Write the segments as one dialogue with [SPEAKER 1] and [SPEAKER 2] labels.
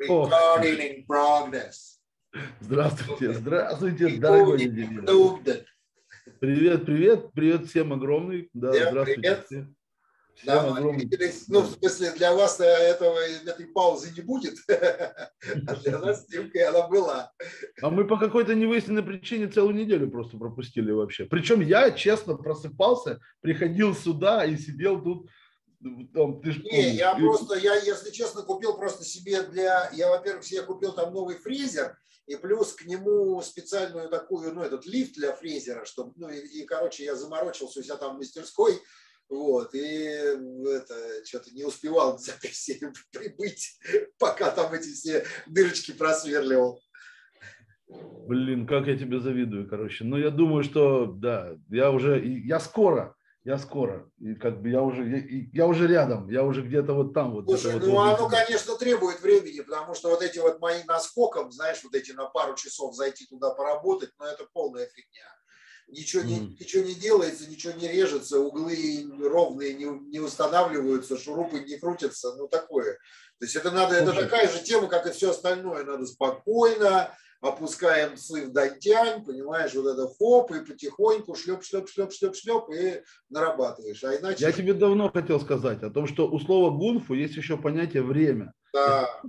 [SPEAKER 1] Ох,
[SPEAKER 2] Recording in progress.
[SPEAKER 1] здравствуйте, здравствуйте, дорогой Неделя. Привет, привет, привет всем огромный. Да,
[SPEAKER 2] Всем
[SPEAKER 1] здравствуйте
[SPEAKER 2] привет.
[SPEAKER 1] всем. Всем
[SPEAKER 2] Да, мы
[SPEAKER 1] огромный.
[SPEAKER 2] виделись. Ну, в смысле, для вас этой паузы не будет, а для нас с Димкой она была.
[SPEAKER 1] А мы по какой-то невыясненной причине целую неделю просто пропустили вообще. Причем я, честно, просыпался, приходил сюда и сидел тут. Там, ты ж
[SPEAKER 2] Не, я
[SPEAKER 1] помнишь.
[SPEAKER 2] просто, если честно, купил просто себе я, во-первых, себе купил там новый фрезер, и плюс к нему специальную такую, этот лифт для фрезера, чтобы, короче, я заморочился у себя там в мастерской, вот, и что-то не успевал за всем прибыть, пока там эти все дырочки просверливал.
[SPEAKER 1] Блин, как я тебе завидую, короче. Но я думаю, что, да, я скоро. И как бы я уже рядом, я уже где-то вот там. Вот,
[SPEAKER 2] Слушай, оно, конечно, требует времени, потому что вот эти вот мои наскоком, знаешь, вот эти на пару часов зайти туда поработать, это полная фигня. Ничего не делается, ничего не режется, углы ровные не устанавливаются, шурупы не крутятся, такое. То есть это такая же тема, как и все остальное. Надо спокойно, опускаем слив дантянь, понимаешь, вот это хоп, и потихоньку шлеп, и нарабатываешь. А иначе...
[SPEAKER 1] Я тебе давно хотел сказать о том, что у слова гунфу есть еще понятие время.
[SPEAKER 2] Да.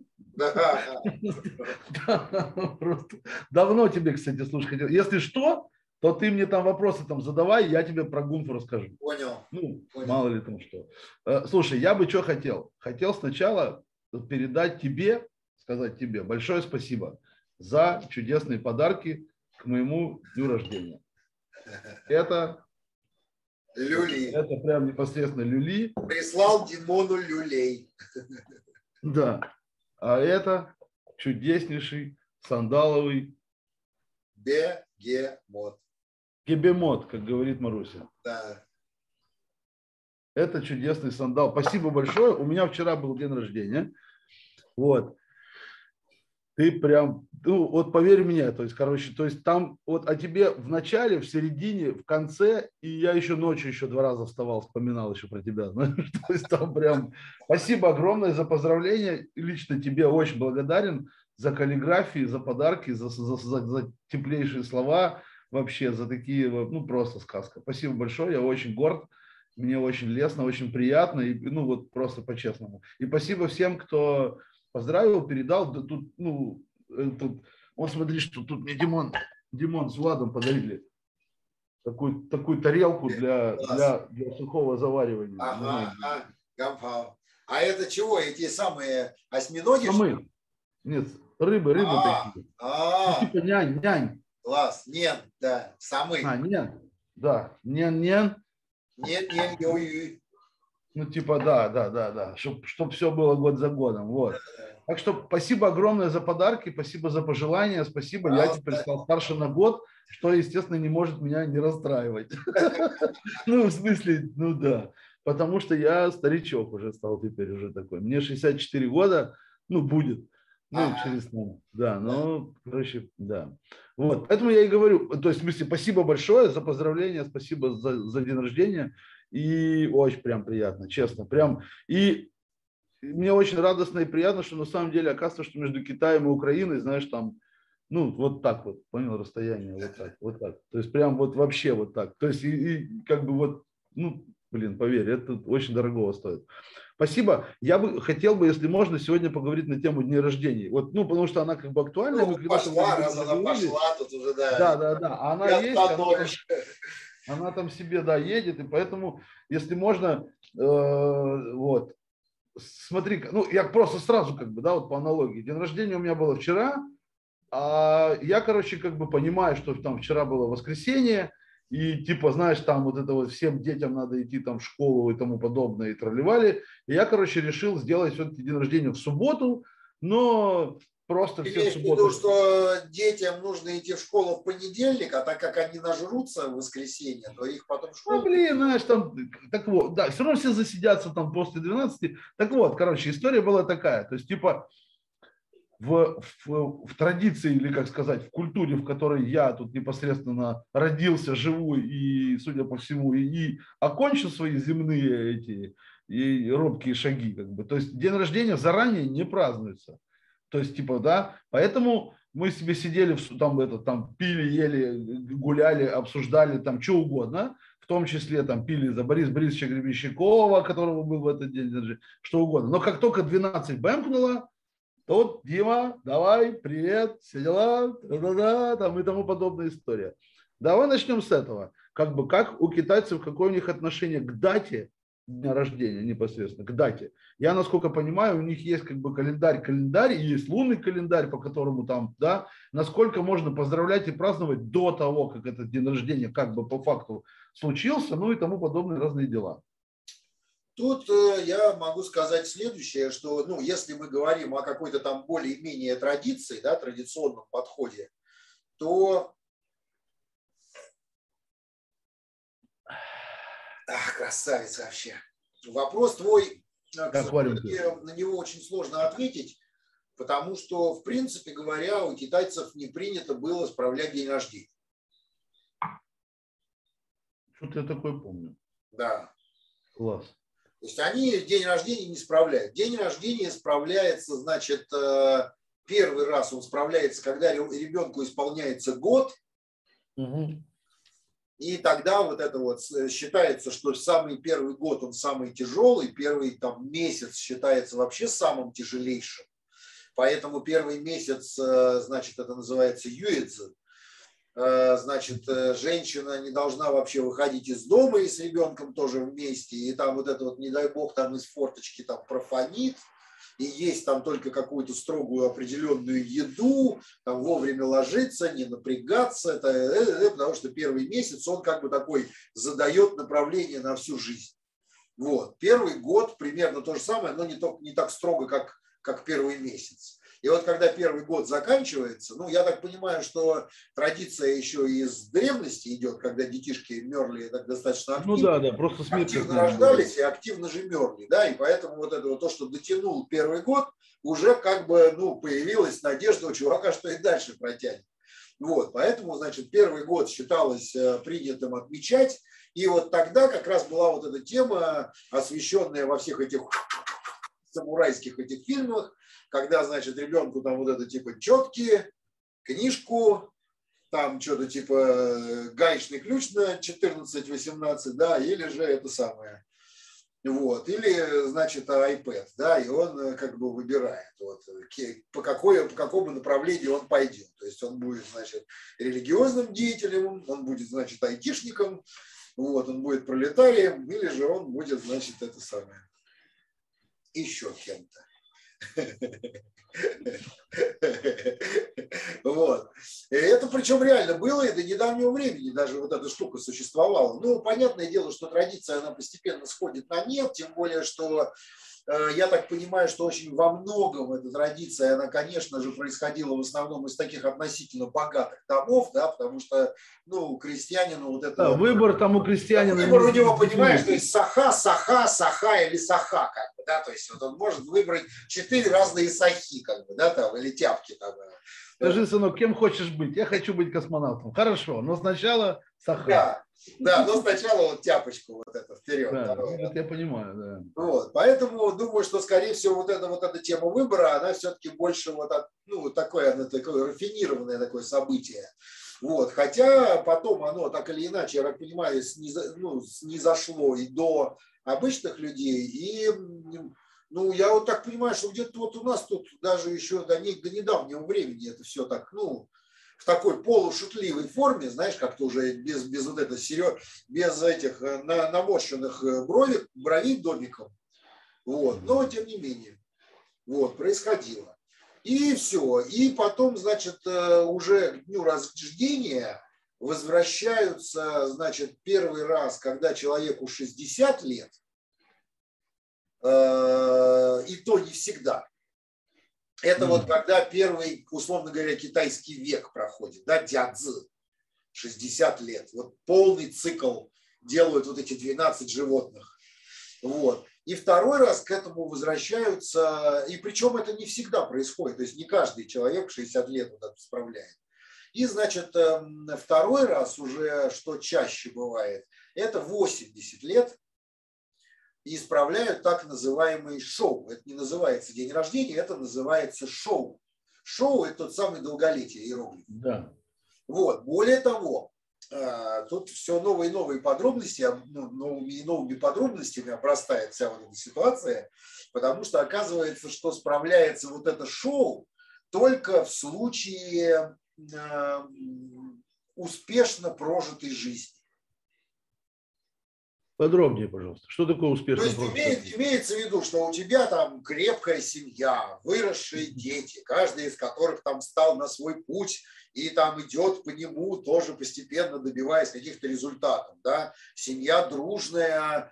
[SPEAKER 1] Просто давно тебе, кстати, слушай, хотел. Если что, то ты мне там вопросы задавай, я тебе про гунфу расскажу.
[SPEAKER 2] Понял.
[SPEAKER 1] Мало ли там что. Слушай, я бы что хотел? Хотел сначала передать тебе, сказать тебе большое спасибо за чудесные подарки к моему дню рождения. Это
[SPEAKER 2] люли.
[SPEAKER 1] Это прям непосредственно люли.
[SPEAKER 2] Прислал Димону люлей.
[SPEAKER 1] Да. А это чудеснейший сандаловый
[SPEAKER 2] бегемот.
[SPEAKER 1] Гебемот, как говорит Маруся.
[SPEAKER 2] Да.
[SPEAKER 1] Это чудесный сандал. Спасибо большое. У меня вчера был день рождения. Вот. Ты прям, вот поверь мне, то есть там вот о тебе в начале, в середине, в конце, и я еще ночью 2 раза вставал, вспоминал еще про тебя. Знаешь, то есть там прям спасибо огромное за поздравления. Лично тебе очень благодарен за каллиграфии, за подарки, за теплейшие слова, вообще за такие, просто сказка. Спасибо большое, я очень горд. Мне очень лестно, очень приятно, и, вот просто по-честному. И спасибо всем, кто поздравил, передал. Тут, он, смотри, что тут мне Димон с Владом подарили. Такую тарелку для сухого заваривания.
[SPEAKER 2] Ага. А это чего? Эти самые осьминоги?
[SPEAKER 1] Самы. Нет, рыбы такие. Типа нянь.
[SPEAKER 2] Класс. Нен, да. Самы.
[SPEAKER 1] Нен. Да. Нен. Типа, да. Чтоб все было год за годом. Вот. Так что спасибо огромное за подарки, спасибо за пожелания, спасибо. Я теперь стал старше на год, что, естественно, не может меня не расстраивать. В смысле, да. Потому что я старичок уже стал теперь уже такой. Мне 64 года, будет. Через да, короче, да. Вот, поэтому я и говорю, то есть, в смысле, спасибо большое за поздравления, спасибо за день рождения. И очень прям приятно, честно. Прям. И мне очень радостно и приятно, что на самом деле оказывается, что между Китаем и Украиной, знаешь, там, вот так вот, понял, расстояние, вот так. То есть прям вот вообще вот так. То есть и как бы поверь, это очень дорого стоит. Спасибо. Я бы хотел если можно, сегодня поговорить на тему дней рождения. Вот, потому что она как бы актуальна.
[SPEAKER 2] Пошла, раз она пошла, тут уже, да.
[SPEAKER 1] Да. Она есть, она там себе, едет, и поэтому, если можно, вот, смотри, я просто сразу по аналогии. День рождения у меня было вчера, а я, понимаю, что там вчера было воскресенье, и знаешь, там всем детям надо идти там в школу и тому подобное, и тролливали. И я, решил сделать все-таки день рождения в субботу, но просто все в субботу.
[SPEAKER 2] Ты имеешь в виду, что детям нужно идти в школу в понедельник, а так как они нажрутся в воскресенье, то их потом в школу...
[SPEAKER 1] знаешь, там, так вот, да, все равно все засидятся там после 12. Так вот, история была такая, то есть, в традиции, или, как сказать, в культуре, в которой я тут непосредственно родился, живу и, судя по всему, и окончил свои земные и робкие шаги, то есть день рождения заранее не празднуется. То есть, типа, да, поэтому мы себе сидели, там пили, ели, гуляли, обсуждали там что угодно, в том числе там пили за Бориса Борисовича Гребенщикова, которого был в этот день, что угодно. Но как только 12 бэмкнуло, то вот, Дима, давай, привет, все дела, да-да-да, там и тому подобная история. Давай начнем с этого. Как у китайцев, какое у них отношение к дате дня рождения непосредственно, к дате. Я, насколько понимаю, у них есть календарь, и есть лунный календарь, по которому там, да, насколько можно поздравлять и праздновать до того, как этот день рождения как бы по факту случился, ну и тому подобные разные дела.
[SPEAKER 2] Тут я могу сказать следующее, что ну, если мы говорим о какой-то там более-менее традиции, да, традиционном подходе, то красавица вообще. Вопрос твой, к сожалению, на него очень сложно ответить, потому что, в принципе говоря, у китайцев не принято было справлять день рождения.
[SPEAKER 1] Что-то я такое помню.
[SPEAKER 2] Да.
[SPEAKER 1] Класс.
[SPEAKER 2] То есть они день рождения не справляют. День рождения справляется, значит, первый раз он справляется, когда ребенку исполняется год.
[SPEAKER 1] Угу.
[SPEAKER 2] И тогда вот это вот считается, что самый первый год он самый тяжелый, первый там месяц считается вообще самым тяжелейшим. Поэтому первый месяц, значит, это называется юэцзы. Значит, женщина не должна вообще выходить из дома и с ребенком тоже вместе. И там вот это вот, не дай бог, там из форточки там профанит. И есть там только какую-то строгую определенную еду, там вовремя ложиться, не напрягаться. Потому что первый месяц он как бы такой задает направление на всю жизнь. Вот. Первый год примерно то же самое, но не так строго, как первый месяц. И вот когда первый год заканчивается, ну, я так понимаю, что традиция еще из древности идет, когда детишки мерли так достаточно активно.
[SPEAKER 1] Ну да, просто
[SPEAKER 2] активно рождались и активно же мерли, да, и поэтому вот это вот то, что дотянул первый год, уже как бы, ну, появилась надежда у чувака, что и дальше протянет. Вот, поэтому, значит, первый год считалось принятым отмечать, и вот тогда как раз была вот эта тема, освещенная во всех этих самурайских этих фильмах, когда, значит, ребенку там вот это типа четки, книжку, там что-то типа гаечный ключ на 14-18, да, или же это самое. Вот. Или, значит, iPad, да, и он как бы выбирает, вот, по какому направлению он пойдет. То есть он будет, значит, религиозным деятелем, он будет, значит, айтишником, вот, он будет пролетарием, или же он будет, значит, это самое, еще кем-то. Вот. Это причем реально было, и до недавнего времени даже вот эта штука существовала. Ну, понятное дело, что традиция, она постепенно сходит на нет, тем более, что я так понимаю, что очень во многом эта традиция, она, конечно же, происходила в основном из таких относительно богатых домов, да, потому что, ну, крестьянину вот это...
[SPEAKER 1] Да, выбор там у крестьянина...
[SPEAKER 2] Выбор у него, понимаешь, то есть саха или саха, как бы, да, то есть вот он может выбрать 4 разные сахи, как бы, да, там, или тяпки там.
[SPEAKER 1] Скажи, сынок, кем хочешь быть? Я хочу быть космонавтом. Хорошо, но сначала саха.
[SPEAKER 2] Да, но сначала вот тяпочку вот это вперед.
[SPEAKER 1] Да, это я понимаю, да.
[SPEAKER 2] Вот, поэтому думаю, что, скорее всего, вот эта тема выбора, она все-таки больше вот, ну, такое рафинированное такое событие. Вот, хотя потом оно так или иначе, я так понимаю, снизошло и до обычных людей, и ну, я вот так понимаю, что где-то вот у нас тут даже еще до недавнего времени это все так, ну, в такой полушутливой форме, знаешь, как-то уже без вот этого без этих наморщенных бровей домиком. Вот, но тем не менее, вот, происходило. И все. И потом, значит, уже к дню рождения возвращаются, значит, первый раз, когда человеку 60 лет, и то не всегда. Это вот когда первый, условно говоря, китайский век проходит, да, дядзы, 60 лет. Вот полный цикл делают вот эти 12 животных. Вот. И второй раз к этому возвращаются, и причем это не всегда происходит, то есть не каждый человек 60 лет вот это справляет. И, значит, второй раз уже, что чаще бывает, это 80 лет, и исправляют так называемый шоу. Это не называется день рождения, это называется шоу. Шоу – это тот самый долголетие иероглиф.
[SPEAKER 1] Да.
[SPEAKER 2] Вот. Более того, тут все новые и новые подробности, новыми и новыми подробностями обрастает вся вот эта ситуация, потому что оказывается, что справляется вот это шоу только в случае успешно прожитой жизни.
[SPEAKER 1] Подробнее, пожалуйста. Что такое успешно?
[SPEAKER 2] То есть имеется в виду, что у тебя там крепкая семья, выросшие дети, каждый из которых там стал на свой путь и там идет по нему, тоже постепенно добиваясь каких-то результатов. Да? Семья дружная,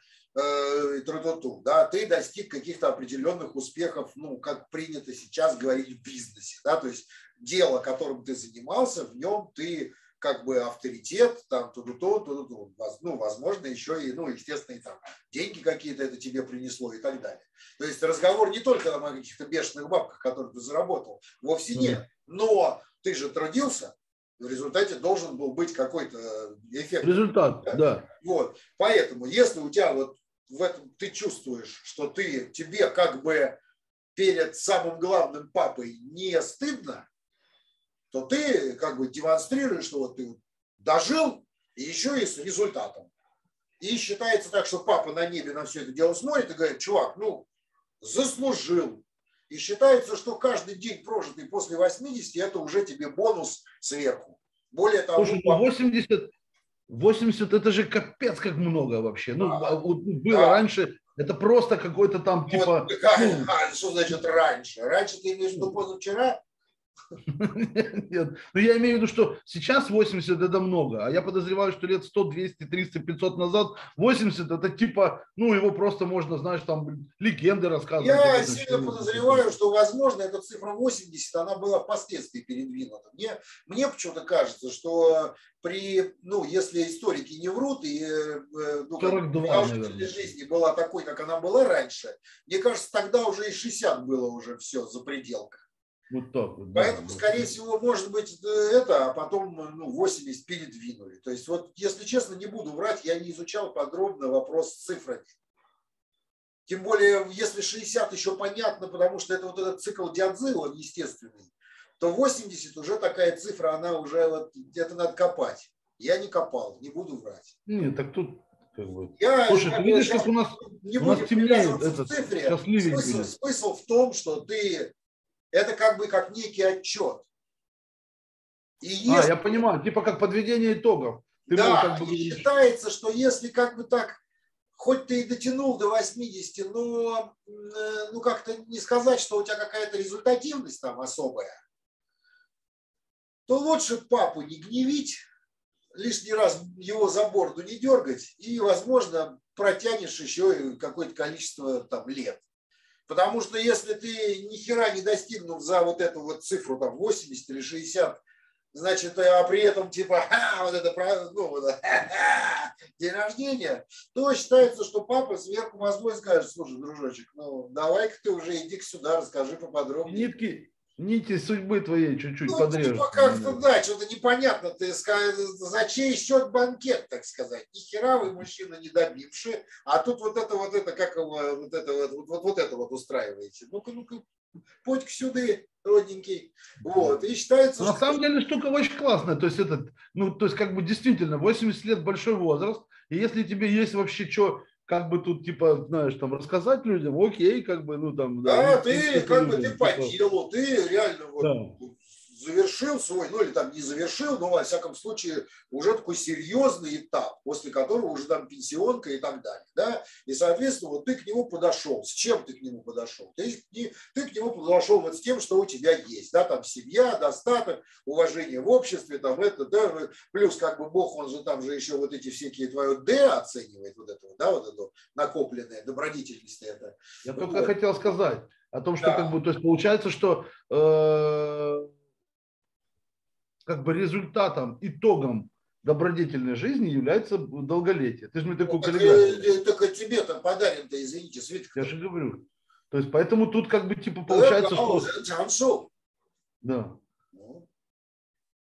[SPEAKER 2] да? Ты достиг каких-то определенных успехов, ну, как принято сейчас говорить в бизнесе. Да? То есть дело, которым ты занимался, в нем ты как бы авторитет, там, ну, возможно, еще и, ну, естественно, и там деньги какие-то это тебе принесло и так далее. То есть разговор не только там, о каких-то бешеных бабках, которые ты заработал, вовсе нет. Но ты же трудился, в результате должен был быть какой-то эффект.
[SPEAKER 1] Результат, да.
[SPEAKER 2] Вот. Поэтому, если у тебя вот в этом ты чувствуешь, что тебе как бы перед самым главным папой не стыдно, то ты как бы демонстрируешь, что вот ты дожил, и еще и с результатом. И считается так, что папа на небе на все это дело смотрит и говорит: чувак, ну, заслужил. И считается, что каждый день, прожитый после 80, это уже тебе бонус сверху. Более того,
[SPEAKER 1] слушай, ну 80 это же капец как много вообще. Ну, было раньше, это просто какой-то там типа...
[SPEAKER 2] Что значит раньше? Раньше ты имеешь в виду позавчера?
[SPEAKER 1] Нет, но я имею в виду, что сейчас 80 это много, а я подозреваю, что лет 100, 200, 300, 500 назад 80 это типа, ну его просто можно, знаешь, там легенды рассказывать.
[SPEAKER 2] Я сильно подозреваю, что, возможно, эта цифра 80, она была впоследствии передвинута. Мне почему-то кажется, что если историки не врут, и
[SPEAKER 1] 42, наверное,
[SPEAKER 2] жизни была такой, как она была раньше, мне кажется, тогда уже и 60 было уже все за пределкой.
[SPEAKER 1] Вот так вот,
[SPEAKER 2] поэтому,
[SPEAKER 1] да,
[SPEAKER 2] скорее всего, может быть это, а потом 80 передвинули. То есть, вот, если честно, не буду врать, я не изучал подробно вопрос с цифрами. Тем более, если 60 еще понятно, потому что это вот этот цикл Дядзы, он естественный, то 80 уже такая цифра, она уже вот где-то надо копать. Я не копал, не буду врать.
[SPEAKER 1] Нет, так тут как бы...
[SPEAKER 2] Слушай,
[SPEAKER 1] ты видишь, как у нас темнеет
[SPEAKER 2] этот цифре. Смысл в том, что это как бы как некий отчет.
[SPEAKER 1] Я понимаю, типа как подведение итогов.
[SPEAKER 2] Считается, что если как бы так, хоть ты и дотянул до 80, но как-то не сказать, что у тебя какая-то результативность там особая, то лучше папу не гневить, лишний раз его за бороду не дергать, и, возможно, протянешь еще какое-то количество там лет. Потому что если ты ни хера не достигнув за вот эту вот цифру там 80 или 60, значит, а при этом типа день рождения, то считается, что папа сверху мозгой скажет: слушай, дружочек, ну давай-ка ты уже иди-ка сюда, расскажи поподробнее.
[SPEAKER 1] Нити судьбы твоей чуть-чуть подрежут.
[SPEAKER 2] Типа как-то, да, что-то непонятно. Ты за чей счет банкет, так сказать. Ни хера вы, мужчина, не добивший, а тут вот это, как его, вот это устраиваете. Ну-ка, подь-ка сюда, родненький. Вот, и считается,
[SPEAKER 1] на самом деле штука очень классная. То есть, как бы действительно, 80 лет большой возраст, и если тебе есть вообще что, как бы тут, типа, знаешь, там, рассказать людям, окей, как бы, ну, там,
[SPEAKER 2] да. Ты, как бы, ты по делу, ты реально вот завершил свой, ну, или там не завершил, но, во всяком случае, уже такой серьезный этап, после которого уже там пенсионка и так далее, да, и, соответственно, вот ты к нему подошел. С чем ты к нему подошел? Ты к нему подошел вот с тем, что у тебя есть, да, там, семья, достаток, уважение в обществе, там, это, да, плюс, как бы, Бог, он же там же еще вот эти всякие твое «Д» оценивает, вот это, да, вот это накопленное, добродетельность это.
[SPEAKER 1] Я только хотел сказать о том, что, как бы, то есть, получается, что как бы результатом, итогом добродетельной жизни является долголетие. Ты же мне такую каллиграфию.
[SPEAKER 2] Только тебе-то подарен-то, извините, свиток.
[SPEAKER 1] Я же говорю. То есть, поэтому тут как бы типа получается,
[SPEAKER 2] что...
[SPEAKER 1] Да.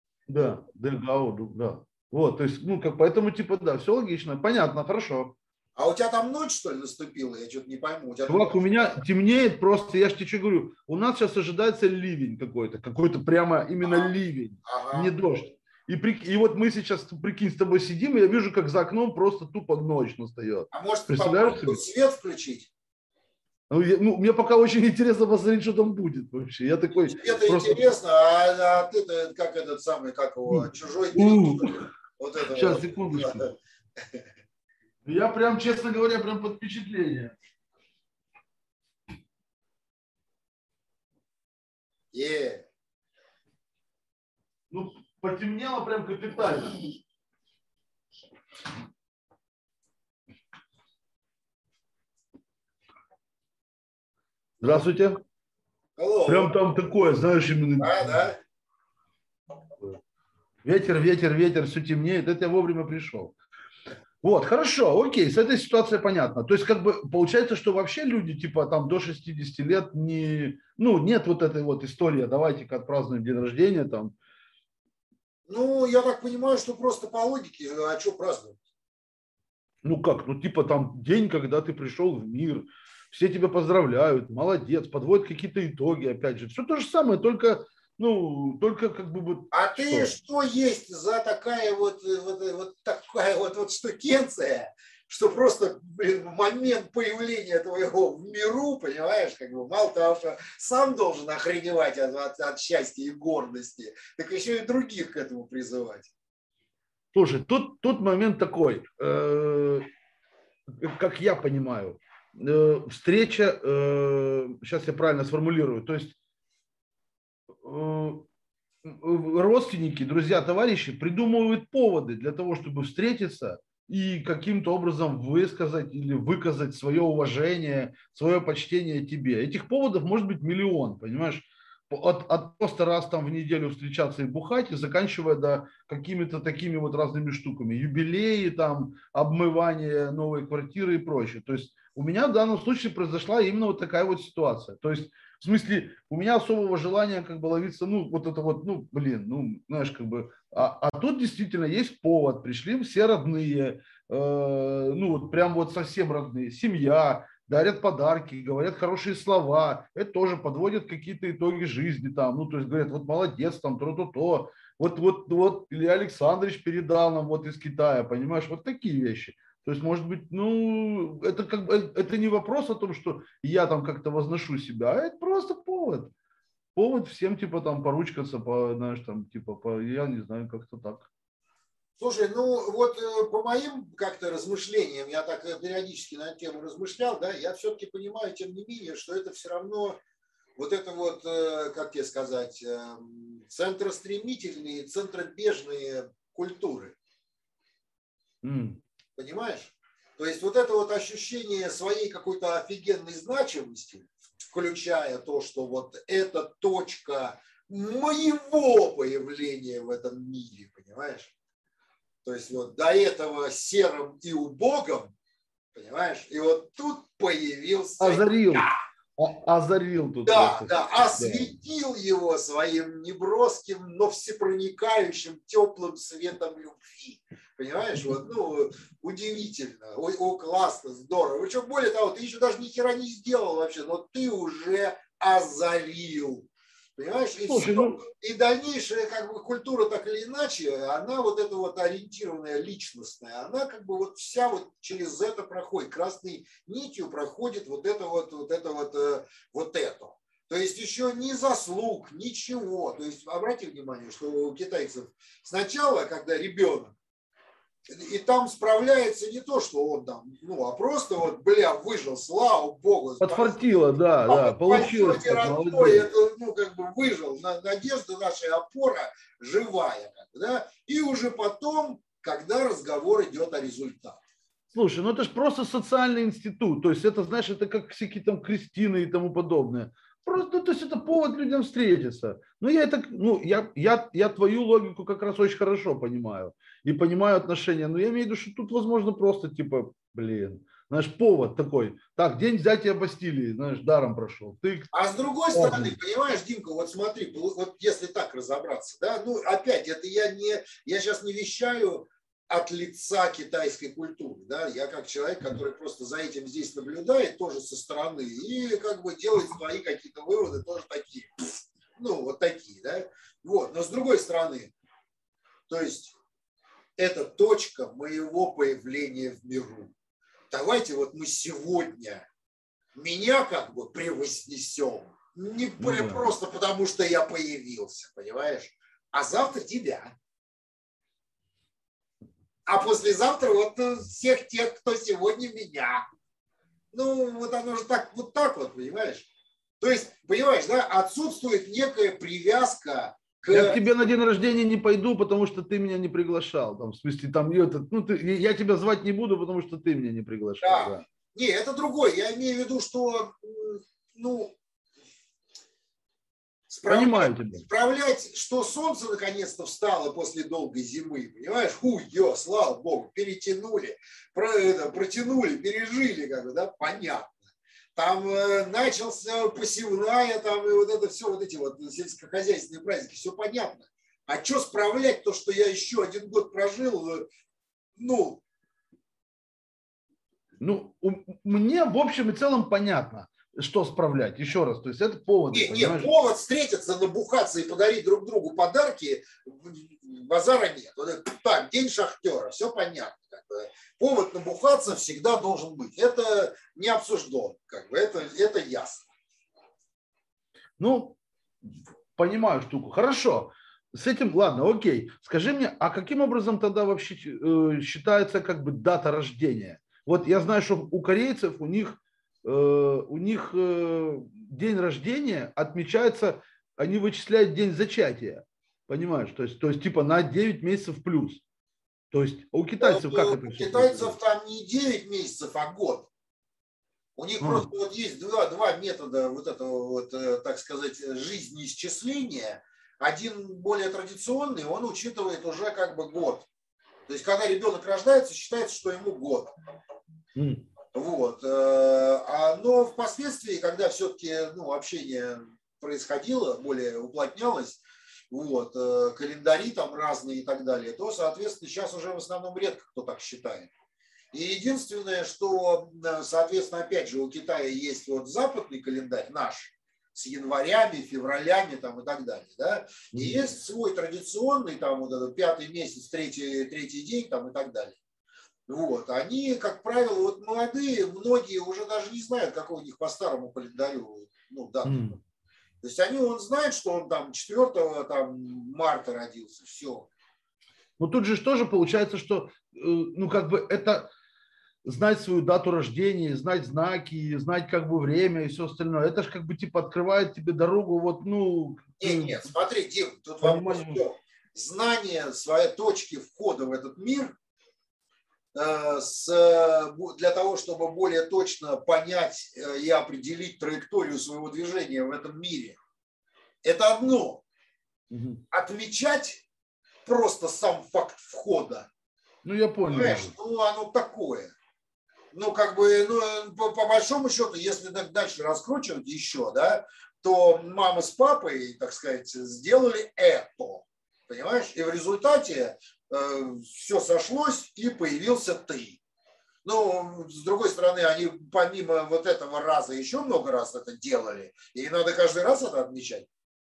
[SPEAKER 1] Да, да. Вот, то есть, ну, как, поэтому типа, да, все логично, понятно, хорошо.
[SPEAKER 2] А у тебя там ночь, что ли, наступила? Я что-то не пойму.
[SPEAKER 1] Чувак, у меня темнеет просто, я же тебе что говорю, у нас сейчас ожидается ливень какой-то прямо именно ливень, не дождь. И вот мы сейчас, прикинь, с тобой сидим, и я вижу, как за окном просто тупо ночь настает.
[SPEAKER 2] А может,
[SPEAKER 1] Представляешь
[SPEAKER 2] попробуй свет включить?
[SPEAKER 1] Мне пока очень интересно посмотреть, что там будет вообще. Я такой...
[SPEAKER 2] Это просто... интересно, а ты как этот самый, как его, чужой директор? Вот это
[SPEAKER 1] сейчас,
[SPEAKER 2] вот.
[SPEAKER 1] Секундочку. Я прям, честно говоря, прям под впечатлением. Ну, потемнело прям капитально. Здравствуйте.
[SPEAKER 2] Hello.
[SPEAKER 1] Прям там такое, знаешь, именно...
[SPEAKER 2] Да.
[SPEAKER 1] Ветер, все темнеет. Это я вовремя пришел. Вот, хорошо, окей, с этой ситуацией понятно. То есть, как бы, получается, что вообще люди, типа, там, до 60 лет не... Ну, нет вот этой вот истории, давайте-ка отпразднуем день рождения, там.
[SPEAKER 2] Ну, я так понимаю, что просто по логике, а что праздновать?
[SPEAKER 1] Ну, как, ну, типа, там, день, когда ты пришел в мир, все тебя поздравляют, молодец, подводят какие-то итоги, опять же. Все то же самое, только... Ну, только как бы вот...
[SPEAKER 2] А ты что есть за такая вот такая вот штукенция, что просто, блин, в момент появления твоего в миру, понимаешь, как бы мало того, что сам должен охреневать от счастья и гордости, так еще и других к этому призывать.
[SPEAKER 1] Слушай, тут момент такой, как я понимаю, встреча, сейчас я правильно сформулирую, то есть родственники, друзья, товарищи придумывают поводы для того, чтобы встретиться и каким-то образом высказать или выказать свое уважение, свое почтение тебе. Этих поводов может быть миллион, понимаешь? От просто раз там в неделю встречаться и бухать, и заканчивая до какими-то такими вот разными штуками. Юбилеи, там, обмывание новой квартиры и прочее. То есть у меня в данном случае произошла именно вот такая вот ситуация. То есть в смысле, у меня особого желания как бы ловиться, ну, вот это вот, ну, блин, ну, знаешь, как бы, а тут действительно есть повод, пришли все родные, ну, вот прям вот совсем родные, семья, дарят подарки, говорят хорошие слова, это тоже подводят какие-то итоги жизни там, ну, то есть говорят, вот молодец, там, то-то-то, вот Илья Александрович передал нам вот из Китая, понимаешь, вот такие вещи. То есть, может быть, ну, это как бы, это не вопрос о том, что я там как-то возношу себя, а это просто повод. Повод всем, типа, там, поручкаться, знаешь, там, типа, я не знаю, как-то так.
[SPEAKER 2] Слушай, ну вот по моим как-то размышлениям, я так периодически на эту тему размышлял, да, я все-таки понимаю, тем не менее, что это все равно вот это вот, как тебе сказать, центростремительные, центробежные культуры. Понимаешь? То есть вот это вот ощущение своей какой-то офигенной значимости, включая то, что вот это точка моего появления в этом мире, понимаешь? То есть вот до этого серым и убогом, понимаешь? И вот тут появился...
[SPEAKER 1] Озарил тут.
[SPEAKER 2] Да, осветил его своим неброским, но всепроникающим теплым светом любви. Понимаешь, вот, ну, удивительно, классно, здорово. Причем, более того, ты еще даже ни хера не сделал вообще, но ты уже озарил. Понимаешь, и дальнейшая как бы культура так или иначе, она вот эта вот ориентированная личностная, она как бы вот вся вот через это проходит, красной нитью проходит вот это. То есть еще ни заслуг, ничего. То есть обрати внимание, что у китайцев сначала, когда ребенок, и там справляется не то, что он там, ну, а просто вот, выжил, слава богу.
[SPEAKER 1] Подфартило, да, получилось.
[SPEAKER 2] Родной, это, ну, как бы выжил, надежда наша опора живая, как бы, да, и уже потом, когда разговор идет о результате.
[SPEAKER 1] Слушай, ну это же просто социальный институт, то есть это, знаешь, это как всякие там крестины и тому подобное. Просто, то есть это повод людям встретиться. Ну, я твою логику как раз очень хорошо понимаю. И понимаю отношения. Но я имею в виду, что тут, возможно, просто типа, знаешь, повод такой. Так, день взятия Бастилии, знаешь, даром прошел.
[SPEAKER 2] А с другой стороны, понимаешь, Димка, вот смотри, вот если так разобраться, да, ну, опять, это я сейчас не вещаю от лица китайской культуры. Да? Я как человек, который просто за этим здесь наблюдает, тоже со стороны, и как бы делает свои какие-то выводы, тоже такие. Ну, вот такие, да. Вот. Но с другой стороны, то есть это точка моего появления в миру. Давайте вот мы сегодня меня как бы превознесем. Не просто потому, что я появился, понимаешь? А завтра тебя. А послезавтра вот всех тех, кто сегодня меня. Ну, вот оно же так вот, понимаешь? То есть, понимаешь, да, отсутствует некая привязка к...
[SPEAKER 1] Я к тебе на день рождения не пойду, потому что ты меня не приглашал. Там, в смысле, там, я тебя звать не буду, потому что ты меня не приглашал.
[SPEAKER 2] Да.
[SPEAKER 1] Да.
[SPEAKER 2] Не, это другое. Я имею в виду, что, ну,
[SPEAKER 1] Понимаю тебя.
[SPEAKER 2] справлять, что солнце наконец-то встало после долгой зимы, понимаешь? Слава богу, перетянули, протянули, пережили, как бы, да, понятно. Там начался посевная, там и вот это все, вот эти вот сельскохозяйственные праздники, все понятно. А что справлять то, что я еще 1 год прожил, ну...
[SPEAKER 1] Ну, мне в общем и целом понятно, что справлять. Еще раз, то есть это повод.
[SPEAKER 2] Нет, повод встретиться, набухаться и подарить друг другу подарки, базара нет. Так, день шахтера, все понятно. Как бы. Повод набухаться всегда должен быть. Это не обсужден, как бы, это ясно.
[SPEAKER 1] Ну, понимаю штуку. Хорошо. С этим, ладно, окей. Скажи мне, а каким образом тогда вообще считается как бы дата рождения? Вот я знаю, что у корейцев у них день рождения отмечается, они вычисляют день зачатия, понимаешь? То есть типа на 9 месяцев плюс. То есть у китайцев как это?
[SPEAKER 2] У китайцев там не 9 месяцев, а год. У них просто вот есть два метода вот этого вот, так сказать, жизнеисчисления. Один более традиционный, он учитывает уже как бы год. То есть когда ребенок рождается, считается, что ему год. Вот. Но впоследствии, когда все-таки общение происходило, более уплотнялось, вот, календари там разные и так далее, то, соответственно, сейчас уже в основном редко кто так считает. И единственное, что, соответственно, опять же, у Китая есть вот западный календарь наш, с январями, февралями там, и так далее. Да? И есть свой традиционный, там, вот этот 5-й месяц, третий день там, и так далее. Вот. Они, как правило, вот молодые, многие уже даже не знают, какой у них по старому календарю дата. То есть он знает, что он там 4 марта родился, все.
[SPEAKER 1] Ну тут же тоже получается, что как бы это знать свою дату рождения, знать знаки, знать как бы время и все остальное. Это же как бы типа открывает тебе дорогу вот,
[SPEAKER 2] Нет, смотри, Дим, тут вопрос в том. Знание своей точки входа в этот мир для того, чтобы более точно понять и определить траекторию своего движения в этом мире. Это одно. Отмечать просто сам факт входа.
[SPEAKER 1] Ну, я понял.
[SPEAKER 2] Понимаешь, оно такое. Как бы, по большому счету, если дальше раскручивать еще, да, то мама с папой, так сказать, сделали это. Понимаешь? И в результате все сошлось, и появился ты. С другой стороны, они помимо вот этого раза еще много раз это делали, и надо каждый раз это отмечать.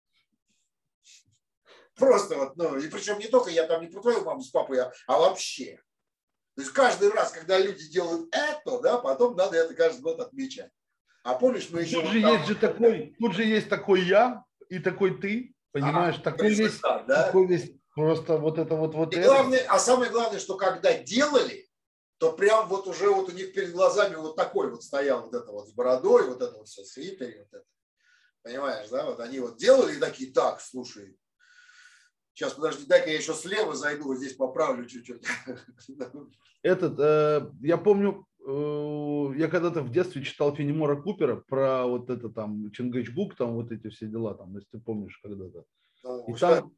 [SPEAKER 2] Просто вот, и причем не только я там не про твою маму с папой, а вообще. То есть каждый раз, когда люди делают это, да, потом надо это каждый год отмечать. А помнишь, мы еще...
[SPEAKER 1] Тут же есть такой я и такой ты, понимаешь? Такой весь просто вот это вот это.
[SPEAKER 2] Главное, а самое главное, что когда делали, то прям вот уже вот у них перед глазами вот такой вот стоял вот это вот с бородой, вот это вот все в свитере, вот это. Понимаешь, да? Вот они вот делали и такие, так, слушай, сейчас, подожди, дай-ка я еще слева зайду, вот здесь поправлю чуть-чуть.
[SPEAKER 1] Я помню, я когда-то в детстве читал Фенемора Купера про вот это там Чингачгук, там вот эти все дела, там, если ты помнишь когда-то. И там...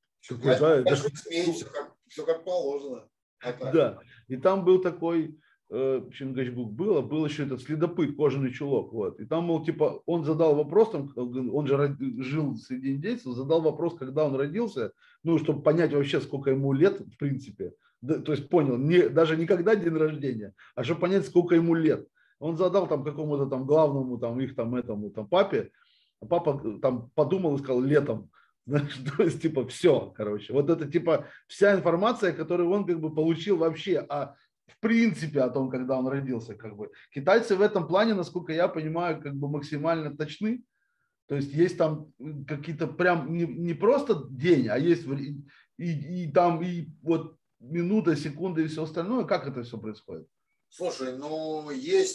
[SPEAKER 2] Все как положено.
[SPEAKER 1] Да, и там был такой Чингачгук был еще этот следопыт, кожаный чулок. Вот. И там, мол, типа, он задал вопрос, там, он же жил среди индейцев, задал вопрос, когда он родился, ну, чтобы понять вообще, сколько ему лет, в принципе. Да, то есть понял, даже не когда день рождения, а чтобы понять, сколько ему лет. Он задал там какому-то там главному, там, их там, этому, там, папе, а папа там подумал и сказал летом. Знаешь, то есть, типа, все, короче. Вот это, типа, вся информация, которую он, как бы, получил вообще в принципе о том, когда он родился. Как бы. Китайцы в этом плане, насколько я понимаю, как бы максимально точны. То есть есть там какие-то прям не просто день, а есть и там и вот минута, секунда и все остальное. Как это все происходит?
[SPEAKER 2] Слушай, ну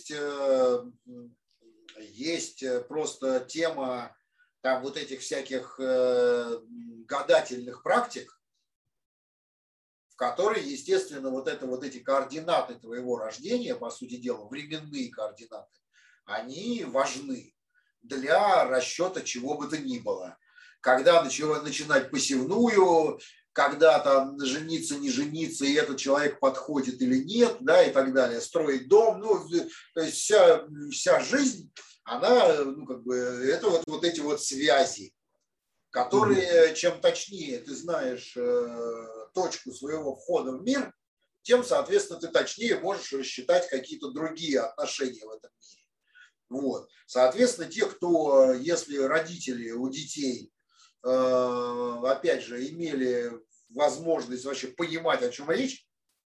[SPEAKER 2] есть просто тема там вот этих всяких гадательных практик, в которой, естественно, вот эти координаты твоего рождения, по сути дела, временные координаты, они важны для расчета чего бы то ни было. Когда начинать посевную, когда там жениться, не жениться, и этот человек подходит или нет, да, и так далее, строить дом, ну, то есть вся жизнь, она, ну, как бы, это вот эти вот связи, которые, чем точнее ты знаешь точку своего входа в мир, тем, соответственно, ты точнее можешь рассчитать какие-то другие отношения в этом мире. Вот. Соответственно, те, кто, если родители у детей, опять же, имели возможность вообще понимать, о чем речь,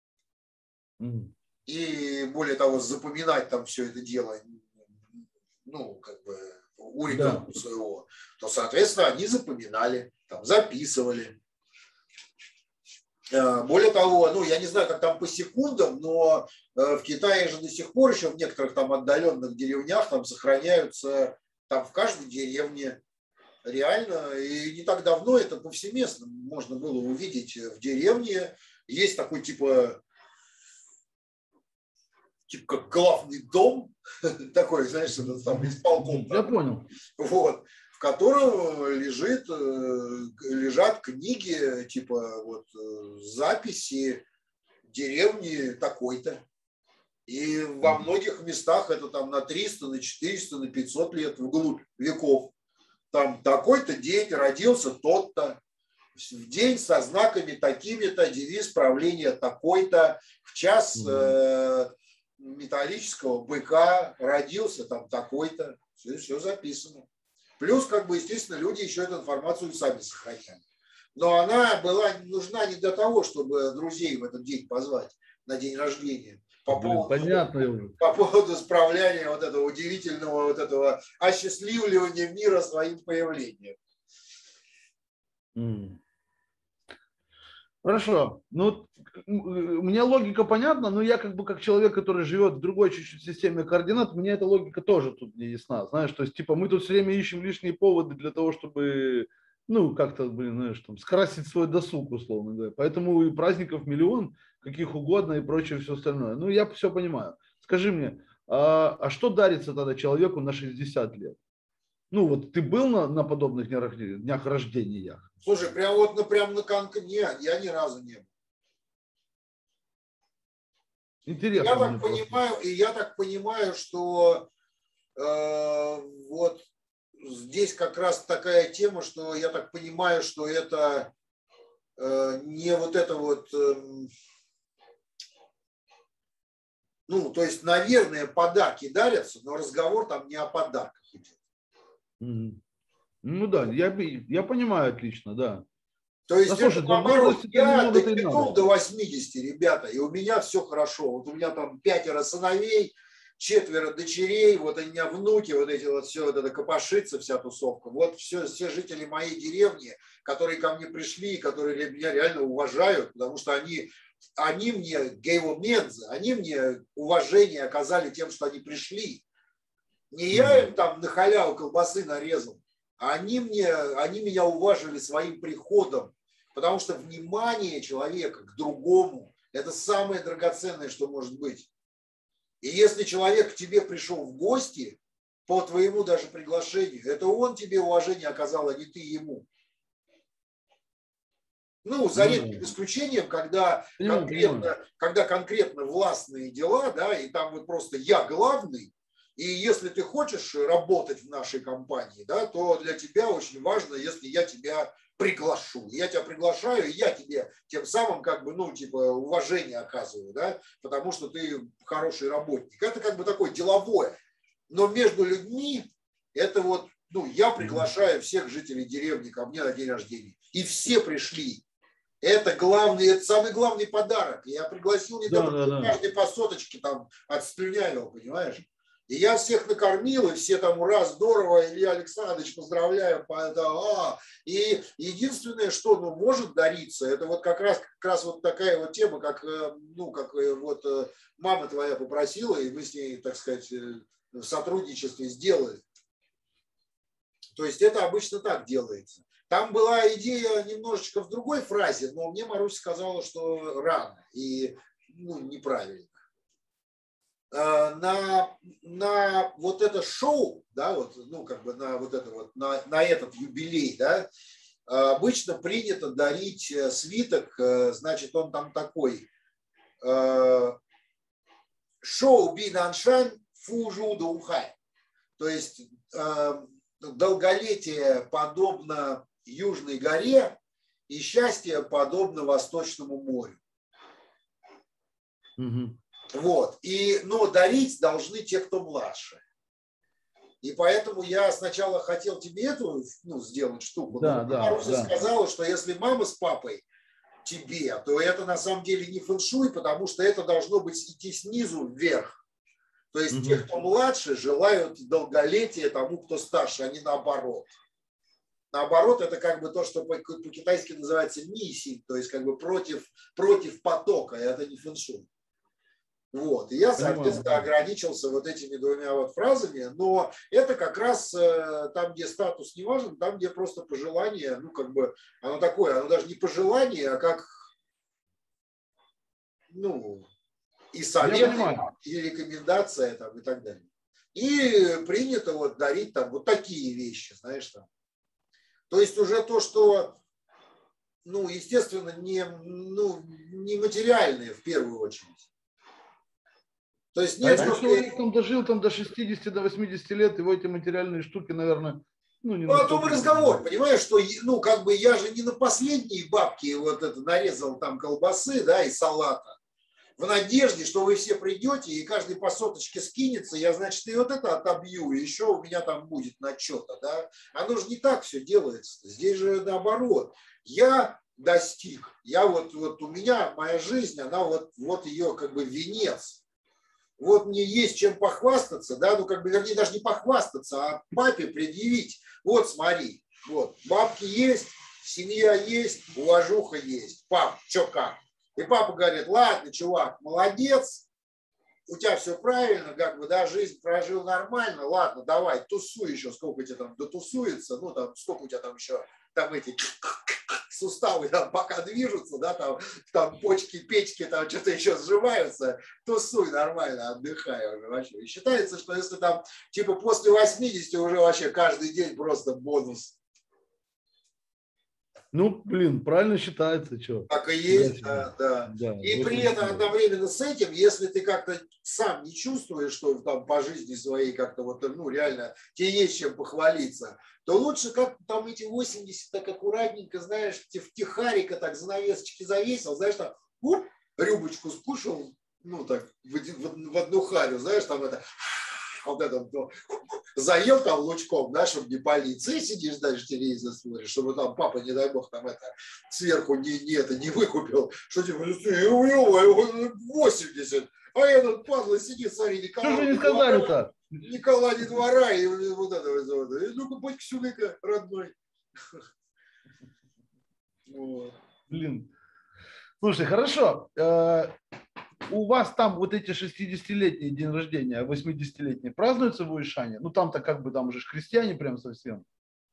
[SPEAKER 2] и более того, запоминать там все это дело, ну, как бы у ребенка своего, то, соответственно, они запоминали, там, записывали. Более того, ну, я не знаю, как там по секундам, но в Китае же до сих пор еще в некоторых там отдаленных деревнях там сохраняются, там в каждой деревне реально, и не так давно это повсеместно можно было увидеть в деревне. Есть такой типа как главный дом, такой, знаешь, там исполком.
[SPEAKER 1] Я понял.
[SPEAKER 2] Вот, в котором лежат книги, типа вот записи деревни такой-то. И во многих местах это там на 300, на 400, на 500 лет вглубь веков. Там такой-то день родился тот-то, в день со знаками такими-то, девиз правления такой-то, в час металлического быка родился там такой-то. Все записано. Плюс, как бы, естественно, люди еще эту информацию сами сохраняли. Но она была нужна не для того, чтобы друзей в этот день позвать на день рождения. По поводу справляния вот этого удивительного, вот этого осчастливливания мира своим появлением.
[SPEAKER 1] Хорошо. Ну, мне логика понятна, но я как бы как человек, который живет в другой чуть-чуть системе координат, мне эта логика тоже тут не ясна. Знаешь, то есть, типа, мы тут все время ищем лишние поводы для того, чтобы, ну, как-то, блин, знаешь, там, скрасить свой досуг, условно говоря. Поэтому и праздников миллион, каких угодно и прочее, все остальное. Ну, я все понимаю. Скажи мне, а что дарится тогда человеку на 60 лет? Ну, вот ты был на подобных днях рождения?
[SPEAKER 2] Слушай, прям вот прям на нет, я ни разу не был.
[SPEAKER 1] Интересно.
[SPEAKER 2] Я так понимаю, что вот здесь как раз такая тема, что я так понимаю, что это не вот это вот, ну, то есть, наверное, подарки дарятся, но разговор там не о подарках идет.
[SPEAKER 1] Ну да, я понимаю отлично, да.
[SPEAKER 2] То есть, слушай, наоборот, я дотянул до 80, ребята, и у меня все хорошо. Вот у меня там 5 сыновей, 4 дочерей, вот у меня внуки, вот эти вот все вот это копошится, вся тусовка. Вот все жители моей деревни, которые ко мне пришли, которые меня реально уважают, потому что они мне, они мне уважение оказали тем, что они пришли. Не я им там на халяву колбасы нарезал, а они меня уважили своим приходом, потому что внимание человека к другому – это самое драгоценное, что может быть. И если человек к тебе пришел в гости по твоему даже приглашению, это он тебе уважение оказал, а не ты ему. Ну, за редким исключением, когда конкретно властные дела, да, и там вот просто я главный, и если ты хочешь работать в нашей компании, да, то для тебя очень важно, если я тебя приглашу. Я тебя приглашаю, и я тебе тем самым как бы, ну, типа, уважение оказываю, да, потому что ты хороший работник. Это как бы такое деловое. Но между людьми это вот, ну, я приглашаю всех жителей деревни ко мне на день рождения. И все пришли. Это главный, это самый главный подарок. Я пригласил не только каждый по соточке там отслюнявил, понимаешь? И я всех накормил, и все там, ура, здорово, Илья Александрович, поздравляю. И единственное, что ну, может дариться, это вот как раз вот такая вот тема, как, ну, как вот мама твоя попросила, и мы с ней, так сказать, в сотрудничестве сделали. То есть это обычно так делается. Там была идея немножечко в другой фразе, но мне Маруся сказала, что рано и ну, неправильно. На вот это шоу, да, вот, ну, как бы на вот это вот, на этот юбилей, да, обычно принято дарить свиток, значит, он там такой: шоу би наншань фужу доухай. То есть долголетие подобно Южной горе и счастье подобно Восточному морю. Вот. И, но дарить должны те, кто младше. И поэтому я сначала хотел тебе эту ну, сделать штуку. Но Маруся сказала, что если мама с папой тебе, то это на самом деле не фэншуй, потому что это должно быть идти снизу вверх. То есть те, кто младше, желают долголетия тому, кто старше, а не наоборот. Наоборот, это как бы то, что по-китайски называется миссинг, то есть как бы против потока, и это не фэншуй. Вот. И я, соответственно, ограничился вот этими двумя вот фразами, но это как раз там, где статус не важен, там, где просто пожелание, ну, как бы, оно такое, оно даже не пожелание, а как, ну, и совет, и рекомендация, там, и так далее. И принято вот дарить там вот такие вещи, знаешь, там. То есть уже то, что, ну, естественно, не материальные в первую очередь. То есть нет,
[SPEAKER 1] если человек там дожил там, до 60, до 80 лет, его эти материальные штуки, наверное, ну, не
[SPEAKER 2] о том и разговор, понимаешь, что, ну, как бы я же не на последние бабки вот это нарезал там колбасы, да, и салата, в надежде, что вы все придете, и каждый по соточке скинется, я, значит, и вот это отобью, и еще у меня там будет начета, да. Оно же не так все делается, здесь же наоборот. Я достиг, я вот у меня моя жизнь, она вот ее как бы венец. Вот мне есть чем похвастаться, да, ну как бы, вернее, даже не похвастаться, а папе предъявить. Вот смотри, вот, бабки есть, семья есть, уважуха есть. Пап, чё как? И папа говорит: ладно, чувак, молодец, у тебя все правильно, как бы, да, жизнь прожил нормально, ладно, давай, тусуй еще, сколько у тебя там дотусуется, ну, там, сколько у тебя там еще, там эти суставы там пока движутся, да, там почки, печки, там что-то еще сжимаются, тусуй нормально, отдыхай уже вообще. И считается, что если там, типа, после 80 уже вообще каждый день просто бонус.
[SPEAKER 1] Ну, блин, правильно считается, что.
[SPEAKER 2] Так и есть, да. И при этом одновременно с этим, если ты как-то сам не чувствуешь, что там по жизни своей как-то вот, ну, реально тебе есть чем похвалиться, то лучше как-то там эти 80 так аккуратненько, знаешь, втихарика так занавесочки завесил, знаешь, там, рюмочку скушал, ну, так, в одну харю, знаешь, там это... Вот это, ну, заел там лучком, да, чтобы не палиться, и сидишь дальше телевизор смотришь, чтобы там папа, не дай бог, там это сверху не выкупил, что типа 80, а этот падла сидит, смотри,
[SPEAKER 1] Что же не сказали-то?
[SPEAKER 2] Никола не двора, и вот это вот. И ну-ка, будь-ка сюда, родной.
[SPEAKER 1] Блин. Слушай, хорошо. У вас там вот эти 60-летние день рождения, 80-летние празднуются в Уишане? Ну там-то как бы там уже крестьяне прям совсем.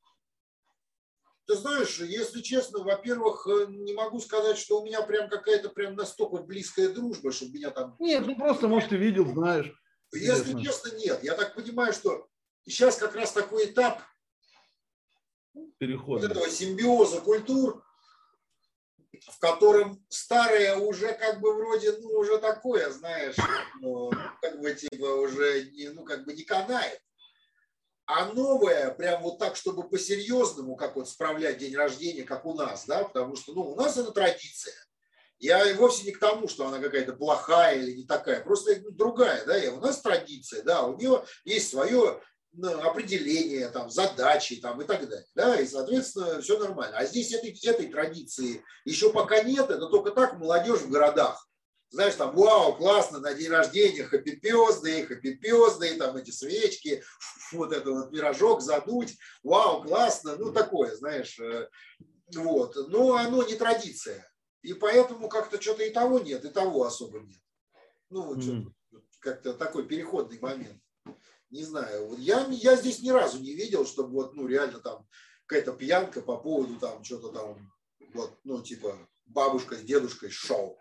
[SPEAKER 2] Ты знаешь, если честно, во-первых, не могу сказать, что у меня прям какая-то прям настолько близкая дружба, чтобы меня там...
[SPEAKER 1] Нет, ну просто, может, ты видел, знаешь.
[SPEAKER 2] Если честно, нет. Я так понимаю, что сейчас как раз такой этап
[SPEAKER 1] перехода,
[SPEAKER 2] вот этого симбиоза культур. в котором старое уже как бы вроде, ну, уже такое, знаешь, ну, как бы типа уже, ну, как бы не канает. А новое, прям вот так, чтобы по-серьезному, как вот справлять день рождения, как у нас, да, потому что, ну, у нас это традиция. Я и вовсе не к тому, что она какая-то плохая или не такая, просто другая, да, и у нас традиция, да, у нее есть свое определение, там, задачи там, и так далее, да, и, соответственно, все нормально. А здесь этой традиции еще пока нет, это только так молодежь в городах. Знаешь, там, вау, классно, на день рождения, хэппи пёздый, там эти свечки, вот это вот пирожок задуть, вау, классно, ну, такое, знаешь, вот. Но оно не традиция. И поэтому как-то что-то и того нет, и того особо нет. Ну, как-то такой переходный момент. Не знаю. Я здесь ни разу не видел, чтобы вот, ну, реально там какая-то пьянка по поводу там что-то там, вот, ну, типа бабушка с дедушкой шоу.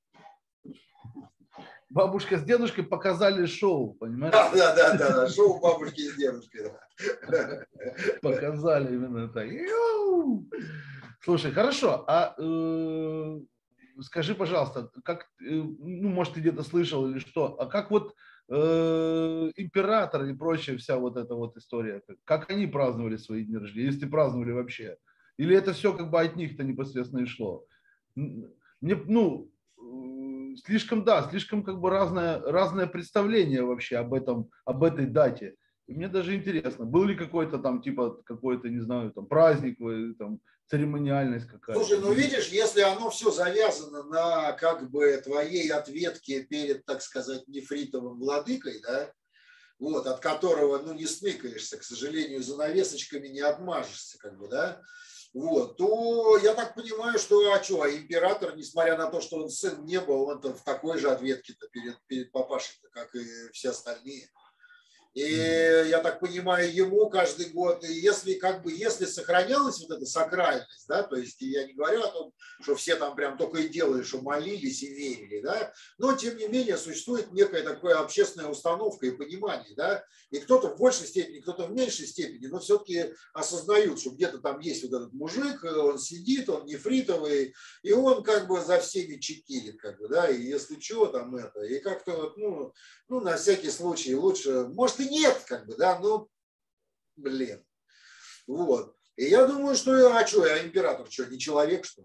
[SPEAKER 1] Бабушка с дедушкой показали шоу, понимаешь?
[SPEAKER 2] Да, шоу бабушки с дедушкой. Да.
[SPEAKER 1] Показали именно так. Слушай, хорошо, а скажи, пожалуйста, как, ну, может, ты где-то слышал или что, а как вот император и прочая вся вот эта вот история, как они праздновали свои дни рождения, если праздновали вообще? Или это все как бы от них-то непосредственно и шло? Мне, ну, слишком как бы разное представление вообще об этом, об этой дате. И мне даже интересно, был ли какой-то там, типа, какой-то, не знаю, там, праздник, там, церемониальность какая-то.
[SPEAKER 2] Слушай, ну видишь, если оно все завязано на как бы твоей ответке перед, так сказать, нефритовым владыкой, да, вот, от которого, ну, не смыкаешься, к сожалению, занавесочками не отмажешься, как бы, да, вот, то я так понимаю, что, а император, несмотря на то, что он сын не был, он в такой же ответке-то перед папашей-то, как и все остальные. И я так понимаю, ему каждый год, если как бы, если сохранялась вот эта сакральность, да, то есть я не говорю о том, что все там прям только и делали, что молились и верили, да, но тем не менее существует некая такая общественная установка и понимание, да, и кто-то в большей степени, кто-то в меньшей степени, но все-таки осознают, что где-то там есть вот этот мужик, он сидит, он нефритовый, и он как бы за всеми чекилит, как бы, да, и если что, там это, и как-то вот, ну, на всякий случай лучше, может и нет, как бы, да, ну, блин, вот. И я думаю, что, император что, не человек, что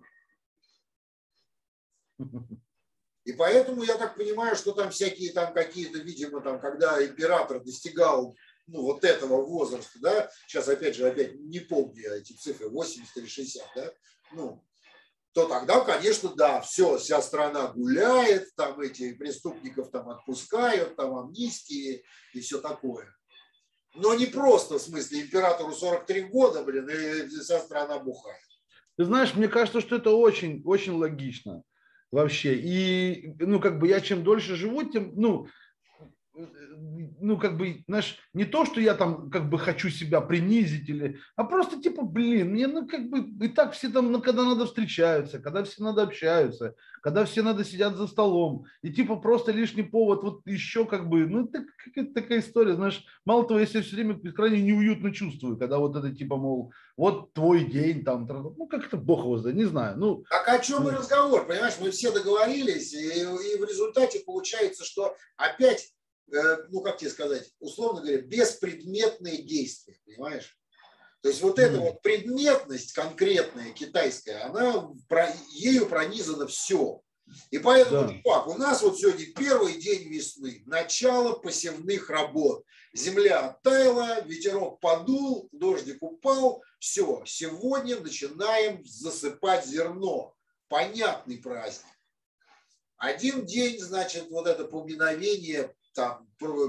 [SPEAKER 2] ли? И поэтому я так понимаю, что там всякие там какие-то, видимо, там, когда император достигал, ну, вот этого возраста, да, сейчас опять не помню эти цифры, 80 или 60, да, ну, то тогда, конечно, да, все, вся страна гуляет, там эти преступников там отпускают, там амнистии и все такое. Но не просто, в смысле, императору 43 года, блин, и вся страна бухает.
[SPEAKER 1] Ты знаешь, мне кажется, что это очень, очень логично вообще. И, ну, как бы я чем дольше живу, тем, ну, как бы, знаешь, не то, что я там, как бы, хочу себя принизить, а просто, типа, блин, мне, ну, как бы, и так все там, ну, когда надо встречаются, когда все надо общаются, когда все надо сидят за столом, и, типа, просто лишний повод, вот еще, как бы, ну, это какая-то такая история, знаешь, мало того, я себя все время крайне неуютно чувствую, когда вот это, типа, мол, вот твой день, там, ну, как-то бог его знает, не знаю, ну.
[SPEAKER 2] Так о чем и разговор, понимаешь, мы все договорились, и в результате получается, что опять, ну, как тебе сказать, условно говоря, беспредметные действия, понимаешь? То есть вот эта вот предметность конкретная китайская, ею пронизано все. И поэтому, чувак, у нас вот сегодня первый день весны, начало посевных работ. Земля оттаяла, ветерок подул, дождик упал, все, сегодня начинаем засыпать зерно. Понятный праздник. Один день, значит, вот это поминовение там,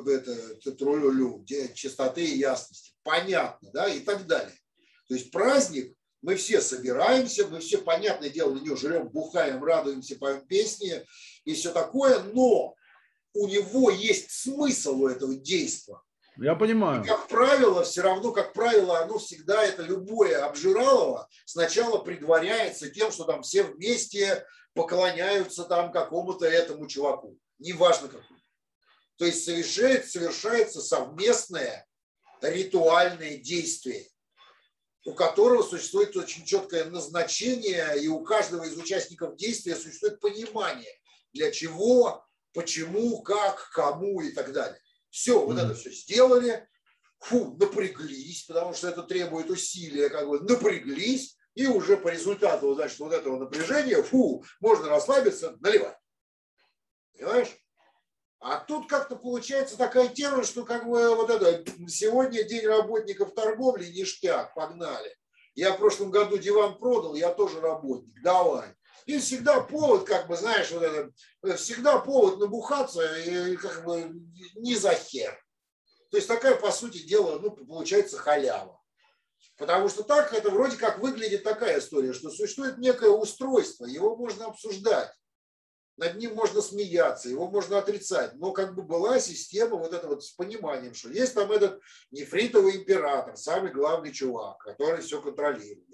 [SPEAKER 2] чистоты и ясности. Понятно, да, и так далее. То есть праздник, мы все собираемся, мы все, понятное дело, на него жрем, бухаем, радуемся, поем песни и все такое, но у него есть смысл у этого действия.
[SPEAKER 1] Я понимаю.
[SPEAKER 2] И, как правило, все равно, как правило, оно всегда, это любое обжиралово сначала предваряется тем, что там все вместе поклоняются там какому-то этому чуваку. Неважно какому. То есть совершается совместное ритуальное действие. у которого существует очень четкое назначение, и у каждого из участников действия существует понимание, для чего, почему, как, кому и так далее. Все, вот это все сделали, напряглись, потому что это требует усилия, как бы напряглись, и уже по результату, значит, вот этого напряжения, можно расслабиться, наливать. Понимаешь? А тут как-то получается такая тема, что как бы вот это, сегодня день работников торговли, ништяк, погнали. Я в прошлом году диван продал, я тоже работник, давай. И всегда повод, как бы, знаешь, вот это, всегда повод набухаться, и как бы не за хер. То есть такая, по сути дела, ну, получается халява. Потому что так это вроде как выглядит такая история, что существует некое устройство, его можно обсуждать. Над ним можно смеяться, его можно отрицать. Но как бы была система вот это вот с пониманием, что есть там этот нефритовый император, самый главный чувак, который все контролирует.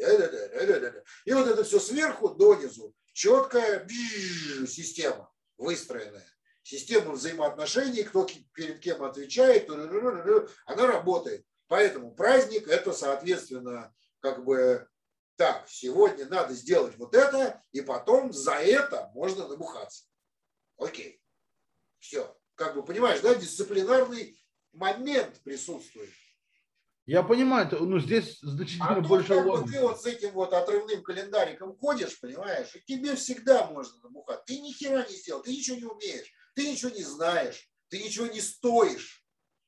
[SPEAKER 2] И вот это все сверху донизу. Четкая система выстроенная. Система взаимоотношений, кто перед кем отвечает, она работает. Поэтому праздник это, соответственно, как бы... Так, сегодня надо сделать вот это, и потом за это можно набухаться. Окей. Все. Как бы понимаешь, да, дисциплинарный момент присутствует.
[SPEAKER 1] Я понимаю, ну здесь значительно больше логики.
[SPEAKER 2] Ты вот с этим вот отрывным календариком ходишь, понимаешь, и тебе всегда можно набухать. Ты ни хера не сделал, ты ничего не умеешь, ты ничего не знаешь, ты ничего не стоишь.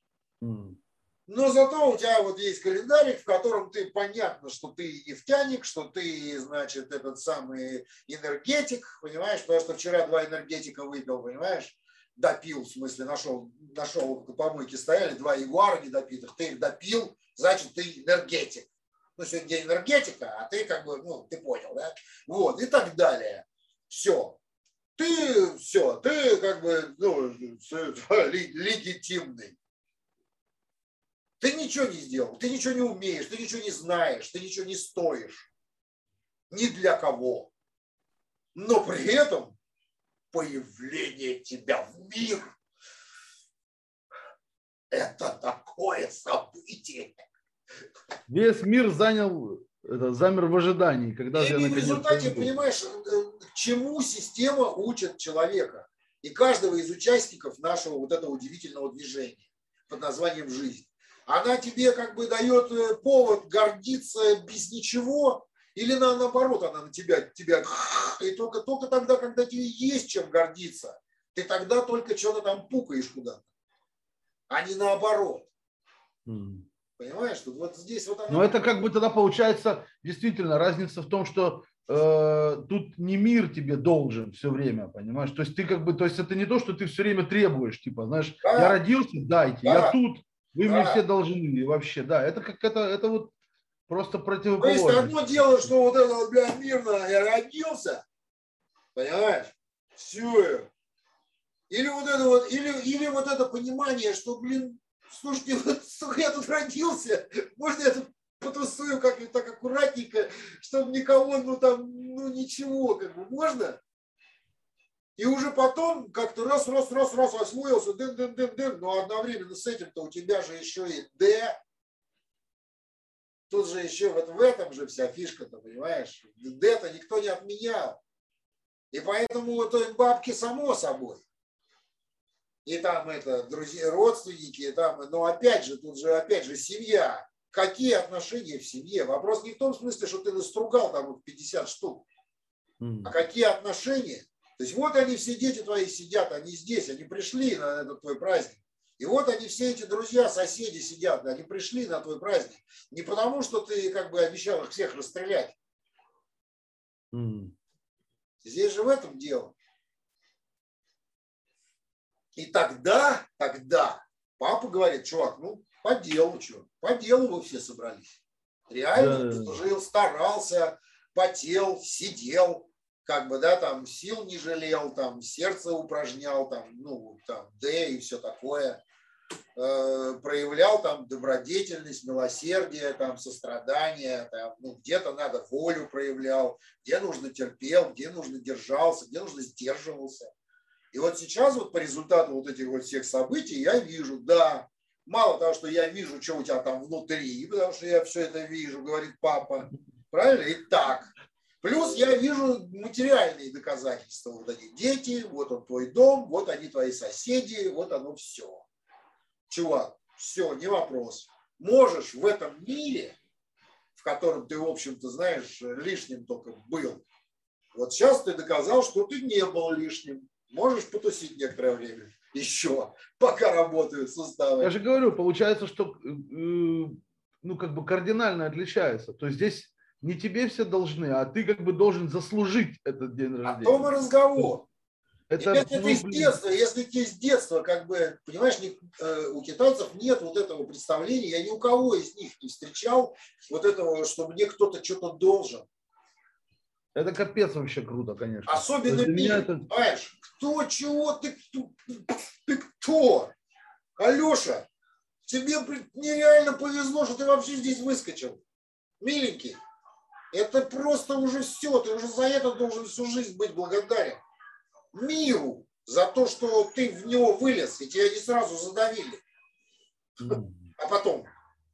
[SPEAKER 2] Но зато у тебя вот есть календарик, в котором ты понятно, что ты нефтяник, что ты, значит, этот самый энергетик, понимаешь, потому что вчера 2 энергетика выпил, понимаешь, допил, в смысле, нашел по помойке стояли 2 ягуара недопитых, ты их допил, значит, ты энергетик. Ну, сегодня день энергетика, а ты как бы, ну, ты понял, да? Вот, и так далее. Все. Ты как бы, ну, легитимный. Ты ничего не сделал, ты ничего не умеешь, ты ничего не знаешь, ты ничего не стоишь. Ни для кого. Но при этом появление тебя в мир – это такое событие.
[SPEAKER 1] Весь мир замер в ожидании. Когда
[SPEAKER 2] и в результате, понимаешь, к чему система учит человека. И каждого из участников нашего вот этого удивительного движения под названием «Жизнь». Она тебе как бы дает повод гордиться без ничего, или наоборот, она на тебя и только тогда, когда тебе есть чем гордиться, ты тогда только что-то там пукаешь куда-то, а не наоборот. Понимаешь, тут вот здесь вот она...
[SPEAKER 1] Но это как бы тогда получается действительно разница в том, что тут не мир тебе должен все время, понимаешь? То есть ты как бы, то есть это не то, что ты все время требуешь, типа, знаешь, да. Я родился, дайте, да. Я тут. Вы мне все должны вообще, да, это как это вот просто противоположно.
[SPEAKER 2] То есть одно дело, что вот это вот, бля, мирно я родился, понимаешь, все. Или вот это вот, или вот это понимание, что, блин, слушайте, вот, сука, я тут родился, можно я тут потусую как-нибудь так аккуратненько, чтобы никого, ну там, ну ничего, как бы, можно? И уже потом как-то раз освоился, дын, но одновременно с этим-то у тебя же еще и Д. Тут же еще вот в этом же вся фишка-то, понимаешь? Д-то никто не отменял. И поэтому вот бабки само собой. И там это друзья, родственники, и там, но опять же, тут же опять же семья. Какие отношения в семье? Вопрос не в том смысле, что ты настругал там 50 штук. А какие отношения? То есть вот они все дети твои сидят, они здесь, они пришли на этот твой праздник. И вот они все эти друзья, соседи сидят, они пришли на твой праздник. Не потому, что ты как бы обещал их всех расстрелять. Здесь же в этом дело. И тогда папа говорит, чувак, ну по делу вы все собрались. Реально жил, старался, потел, сидел. Как бы, да, там сил не жалел, там сердце упражнял, там, ну, там, и все такое, проявлял там добродетельность, милосердие, там, сострадание, там, ну, где-то надо волю проявлял, где нужно терпел, где нужно держался, где нужно сдерживался. И вот сейчас вот по результату вот этих вот всех событий я вижу, да, Мало того, что я вижу, что у тебя там внутри, потому что я все это вижу, говорит папа. Правильно? И так. Плюс я вижу материальные доказательства. Вот они дети, вот он твой дом, вот они твои соседи, вот оно все. Чувак, все, не вопрос. Можешь в этом мире, в котором ты, в общем-то, знаешь, лишним только был, вот сейчас ты доказал, что ты не был лишним. Можешь потусить некоторое время еще, пока работают суставы.
[SPEAKER 1] Я же говорю, получается, что ну, как бы кардинально отличается. То есть здесь не тебе все должны, а ты как бы должен заслужить этот день рождения.
[SPEAKER 2] О том и разговор.
[SPEAKER 1] Это,
[SPEAKER 2] если ты с детства, если ты с детства, как бы, понимаешь, у китайцев нет вот этого представления, я ни у кого из них не встречал вот этого, что мне кто-то что-то должен.
[SPEAKER 1] Это капец вообще круто, конечно.
[SPEAKER 2] Особенно мир, это... понимаешь, кто, чего, ты кто? Алеша, тебе нереально повезло, что ты вообще здесь выскочил. Миленький, это просто уже все, ты уже за это должен всю жизнь быть благодарен. Миру за то, что ты в него вылез, и тебя не сразу задавили. А потом...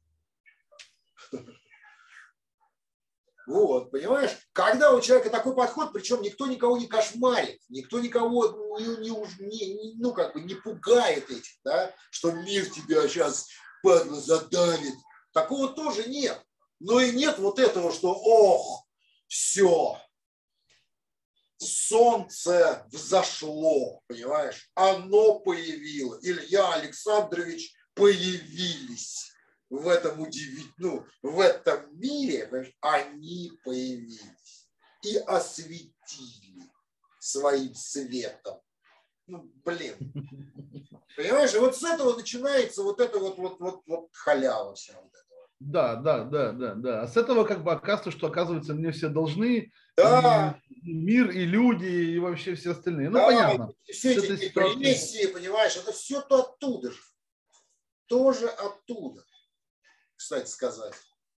[SPEAKER 2] Вот, понимаешь? Когда у человека такой подход, причем никто никого не кошмарит, никто никого ну, как бы не пугает этим, да, что мир тебя сейчас, падла, задавит. Такого тоже нет. Но и нет вот этого, что ох, все, солнце взошло, понимаешь? Оно появилось. Илья Александрович появились. В этом удивительном, в этом мире они появились и осветили своим светом. Ну, блин. Понимаешь, и вот с этого начинается вот эта вот халява вся. Вот
[SPEAKER 1] да. А с этого как бы оказывается, что оказывается мне все должны,
[SPEAKER 2] да.
[SPEAKER 1] и мир, и люди, и вообще все остальные. Ну,
[SPEAKER 2] да,
[SPEAKER 1] понятно.
[SPEAKER 2] Все эти депрессии, понимаешь, это все то оттуда же. Тоже оттуда. Кстати сказать,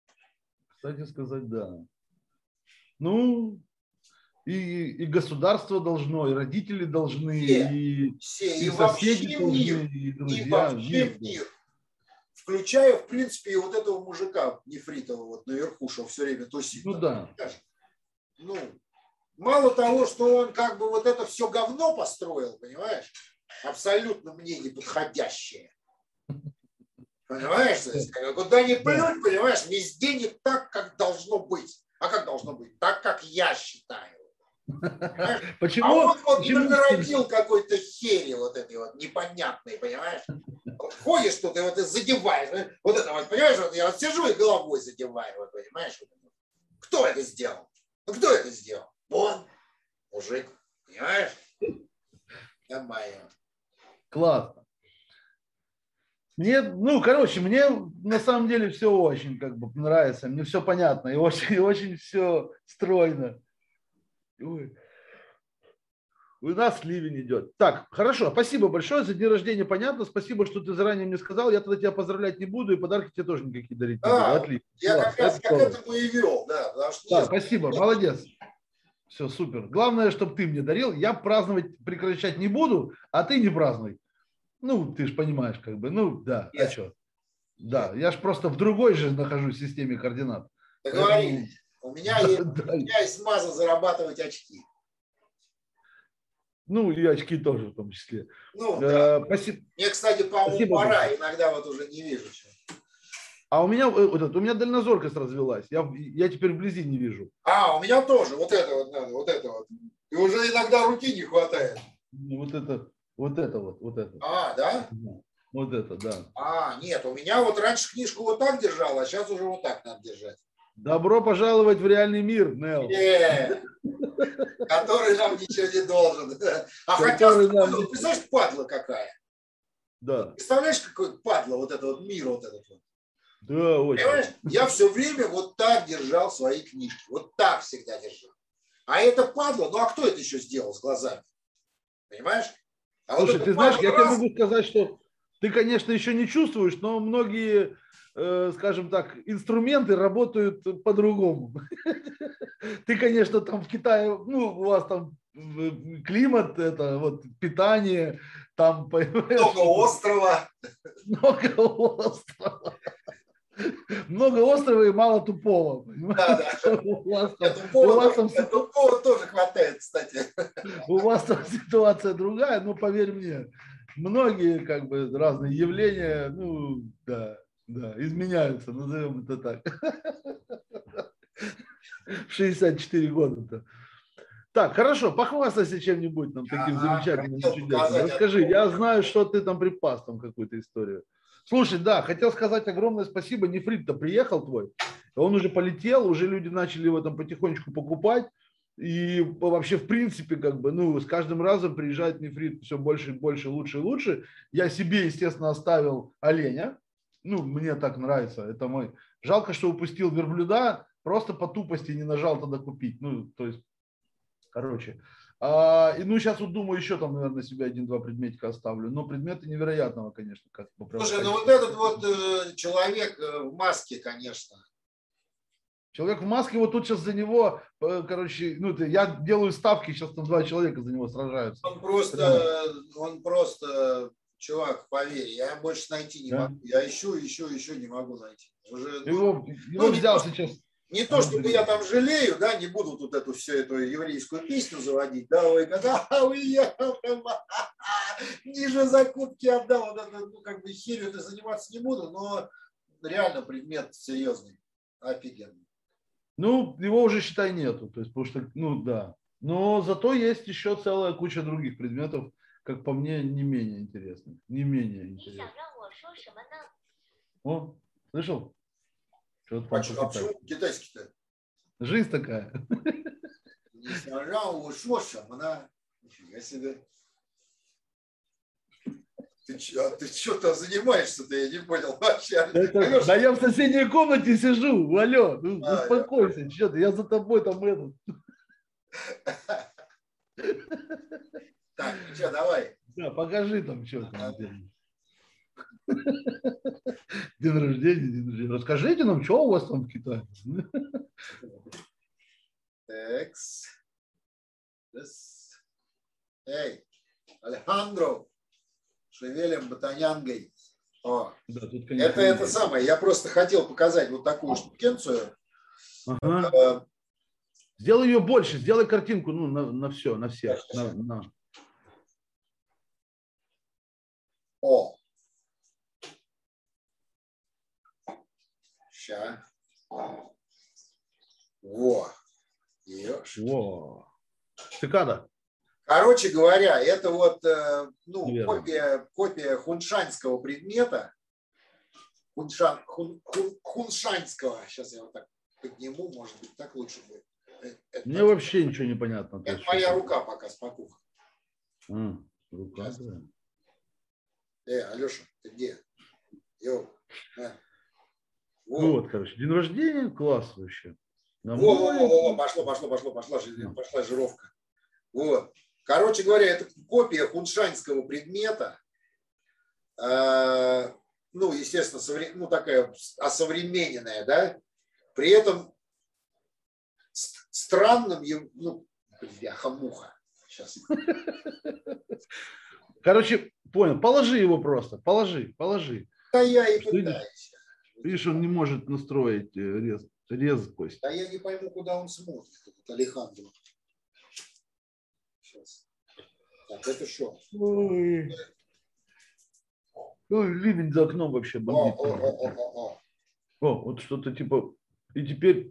[SPEAKER 1] да. Ну, и государство должно, и родители должны, и соседи должны, и друзья.
[SPEAKER 2] И вообще мир. Включая, в принципе, и вот этого мужика нефритового вот наверху, что все время тусит.
[SPEAKER 1] Ну да.
[SPEAKER 2] Ну, мало того, что он как бы вот это все говно построил, понимаешь, абсолютно мне не подходящее. Понимаешь, куда ни плюнь, понимаешь, везде не так, как должно быть. А как должно быть? Так, как я считаю.
[SPEAKER 1] Почему?
[SPEAKER 2] А он вот нагородил какой-то хери вот этой вот непонятной, понимаешь? Ходишь тут и вот и задеваешь. Вот это вот, понимаешь, вот я вот сижу и головой задеваю, вот, понимаешь? Кто это сделал? Ну, кто это сделал? Он, мужик, понимаешь? Нормально.
[SPEAKER 1] Классно. Мне, ну, короче, мне на самом деле все очень как бы нравится, мне все понятно и очень все стройно. Ой. У нас ливень идет. Так, хорошо, спасибо большое за день рождения, понятно, спасибо, что ты заранее мне сказал, я тогда тебя поздравлять не буду и подарки тебе тоже никакие дарить не буду. Отлично.
[SPEAKER 2] Я как раз к этому и вел, да. Потому что
[SPEAKER 1] да, спасибо, молодец. Все, супер. Главное, чтобы ты мне дарил, я праздновать прекращать не буду, а ты не празднуй. Ну, ты же понимаешь, как бы, ну, да, а что? Да, я же просто в другой же нахожусь в системе координат.
[SPEAKER 2] Договорились. У меня есть смаза зарабатывать очки.
[SPEAKER 1] Ну, и очки тоже в том числе.
[SPEAKER 2] Ну, да.
[SPEAKER 1] Спасибо.
[SPEAKER 2] Мне, кстати, по-моему, пора. Иногда вот уже не вижу.
[SPEAKER 1] А у меня дальнозоркость развелась. Я теперь вблизи не вижу.
[SPEAKER 2] А, у меня тоже. Вот это вот надо, вот это вот. И уже иногда руки не хватает.
[SPEAKER 1] Вот это.
[SPEAKER 2] А, да?
[SPEAKER 1] Вот это, да.
[SPEAKER 2] А, нет, у меня вот раньше книжку вот так держал, а сейчас уже вот так надо держать.
[SPEAKER 1] Добро пожаловать в реальный мир, Нел.
[SPEAKER 2] Который нам ничего не должен. А хотя, представляешь, падла какая?
[SPEAKER 1] Да.
[SPEAKER 2] Представляешь, какой падла вот это вот мир вот этот вот.
[SPEAKER 1] Да, очень.
[SPEAKER 2] Понимаешь? Я все время вот так держал свои книжки. Вот так всегда держал. А это падла, ну а кто это еще сделал с глазами? Понимаешь? А
[SPEAKER 1] слушай,
[SPEAKER 2] вот
[SPEAKER 1] ты знаешь, я тебе могу сказать, что ты, конечно, еще не чувствуешь, но многие, скажем так, инструменты работают по-другому. Ты, конечно, там в Китае, ну, у вас там климат, это вот питание, там
[SPEAKER 2] много острова.
[SPEAKER 1] Много острова. Много острова и мало тупого.
[SPEAKER 2] Да.
[SPEAKER 1] У вас там
[SPEAKER 2] тупого тоже хватает, кстати.
[SPEAKER 1] У вас там ситуация другая, но поверь мне, многие как бы разные явления, ну да, изменяются, назовем это так. В 64 года-то. Так, хорошо, похвастайся чем-нибудь там таким замечательным, чудесным. Расскажи, я знаю, что ты там припас, там какую-то историю. Слушай, да, хотел сказать огромное спасибо. Нефрит-то приехал твой, он уже полетел, уже люди начали его там потихонечку покупать. И вообще, в принципе, как бы, ну, с каждым разом приезжает нефрит все больше и больше, лучше и лучше. Я себе, естественно, оставил оленя. Ну, мне так нравится, это мой. Жалко, что упустил верблюда, просто по тупости не нажал тогда купить. Ну, то есть, короче. И ну, сейчас вот думаю, еще там, наверное, себе 1-2 предметика оставлю. Но предметы невероятного, конечно. Как
[SPEAKER 2] Слушай, ну вот этот вот человек в маске, конечно.
[SPEAKER 1] Человек в маске, вот тут сейчас за него, короче, ну, я делаю ставки, сейчас там 2 человека за него сражаются.
[SPEAKER 2] Он просто, чувак, поверь, я больше найти не могу. Я ищу, не могу найти. Уже,
[SPEAKER 1] его взял сейчас.
[SPEAKER 2] Не то, чтобы я там жалею, да, не буду тут всю эту еврейскую песню заводить, да, ой, когда я ниже закупки отдал, ну, как бы херью это заниматься не буду, но реально предмет серьезный, офигенный.
[SPEAKER 1] Ну, его уже, считай, нету, то есть, потому что, ну, да. Но зато есть еще целая куча других предметов, как по мне, не менее интересных. Не менее интересных. О, слышал?
[SPEAKER 2] А почему китайский-то?
[SPEAKER 1] Жизнь такая.
[SPEAKER 2] Не сажал, ушел, шамана. Нифига себе. Ты что-то занимаешься-то, я не понял вообще.
[SPEAKER 1] Да я в соседней комнате сижу, алло, успокойся, что ты, я за тобой там этот.
[SPEAKER 2] Так, ну что, давай.
[SPEAKER 1] Да, покажи там, что там. День рождения. Расскажите нам, что у вас там в Китае?
[SPEAKER 2] Текс. Эй, Алехандро, шевелим батанянгой. О, да, тут, конечно, это самое. Я просто хотел показать вот такую штукенцию.
[SPEAKER 1] Ага. Сделай ее больше, сделай картинку, ну, на все, на всех.
[SPEAKER 2] О. Сейчас. Во.
[SPEAKER 1] Во. Цикада.
[SPEAKER 2] Короче говоря, это вот ну, копия хуншанского предмета. Хуншанского. Сейчас я вот так подниму, может быть, так лучше будет.
[SPEAKER 1] Мне вообще ничего не понятно.
[SPEAKER 2] Это моя рука пока спокуха.
[SPEAKER 1] Рука, да.
[SPEAKER 2] Алеша, ты где? Йоу.
[SPEAKER 1] Вот, короче, день рождения, класс вообще.
[SPEAKER 2] Во, пошла жировка. Вот. Короче говоря, это копия хуншанского предмета. Ну, естественно, ну, такая осовремененная, да? При этом странным, ну, бляха-муха. Сейчас.
[SPEAKER 1] Короче, понял. Положи его просто. Положи.
[SPEAKER 2] Да я и пытаюсь.
[SPEAKER 1] Видишь, он не может настроить резкость.
[SPEAKER 2] Да я не пойму, куда он смотрит, этот Алехандро. Сейчас. Так, это что?
[SPEAKER 1] Ой, ливень за окном вообще бомбит. О, вот что-то типа... И теперь...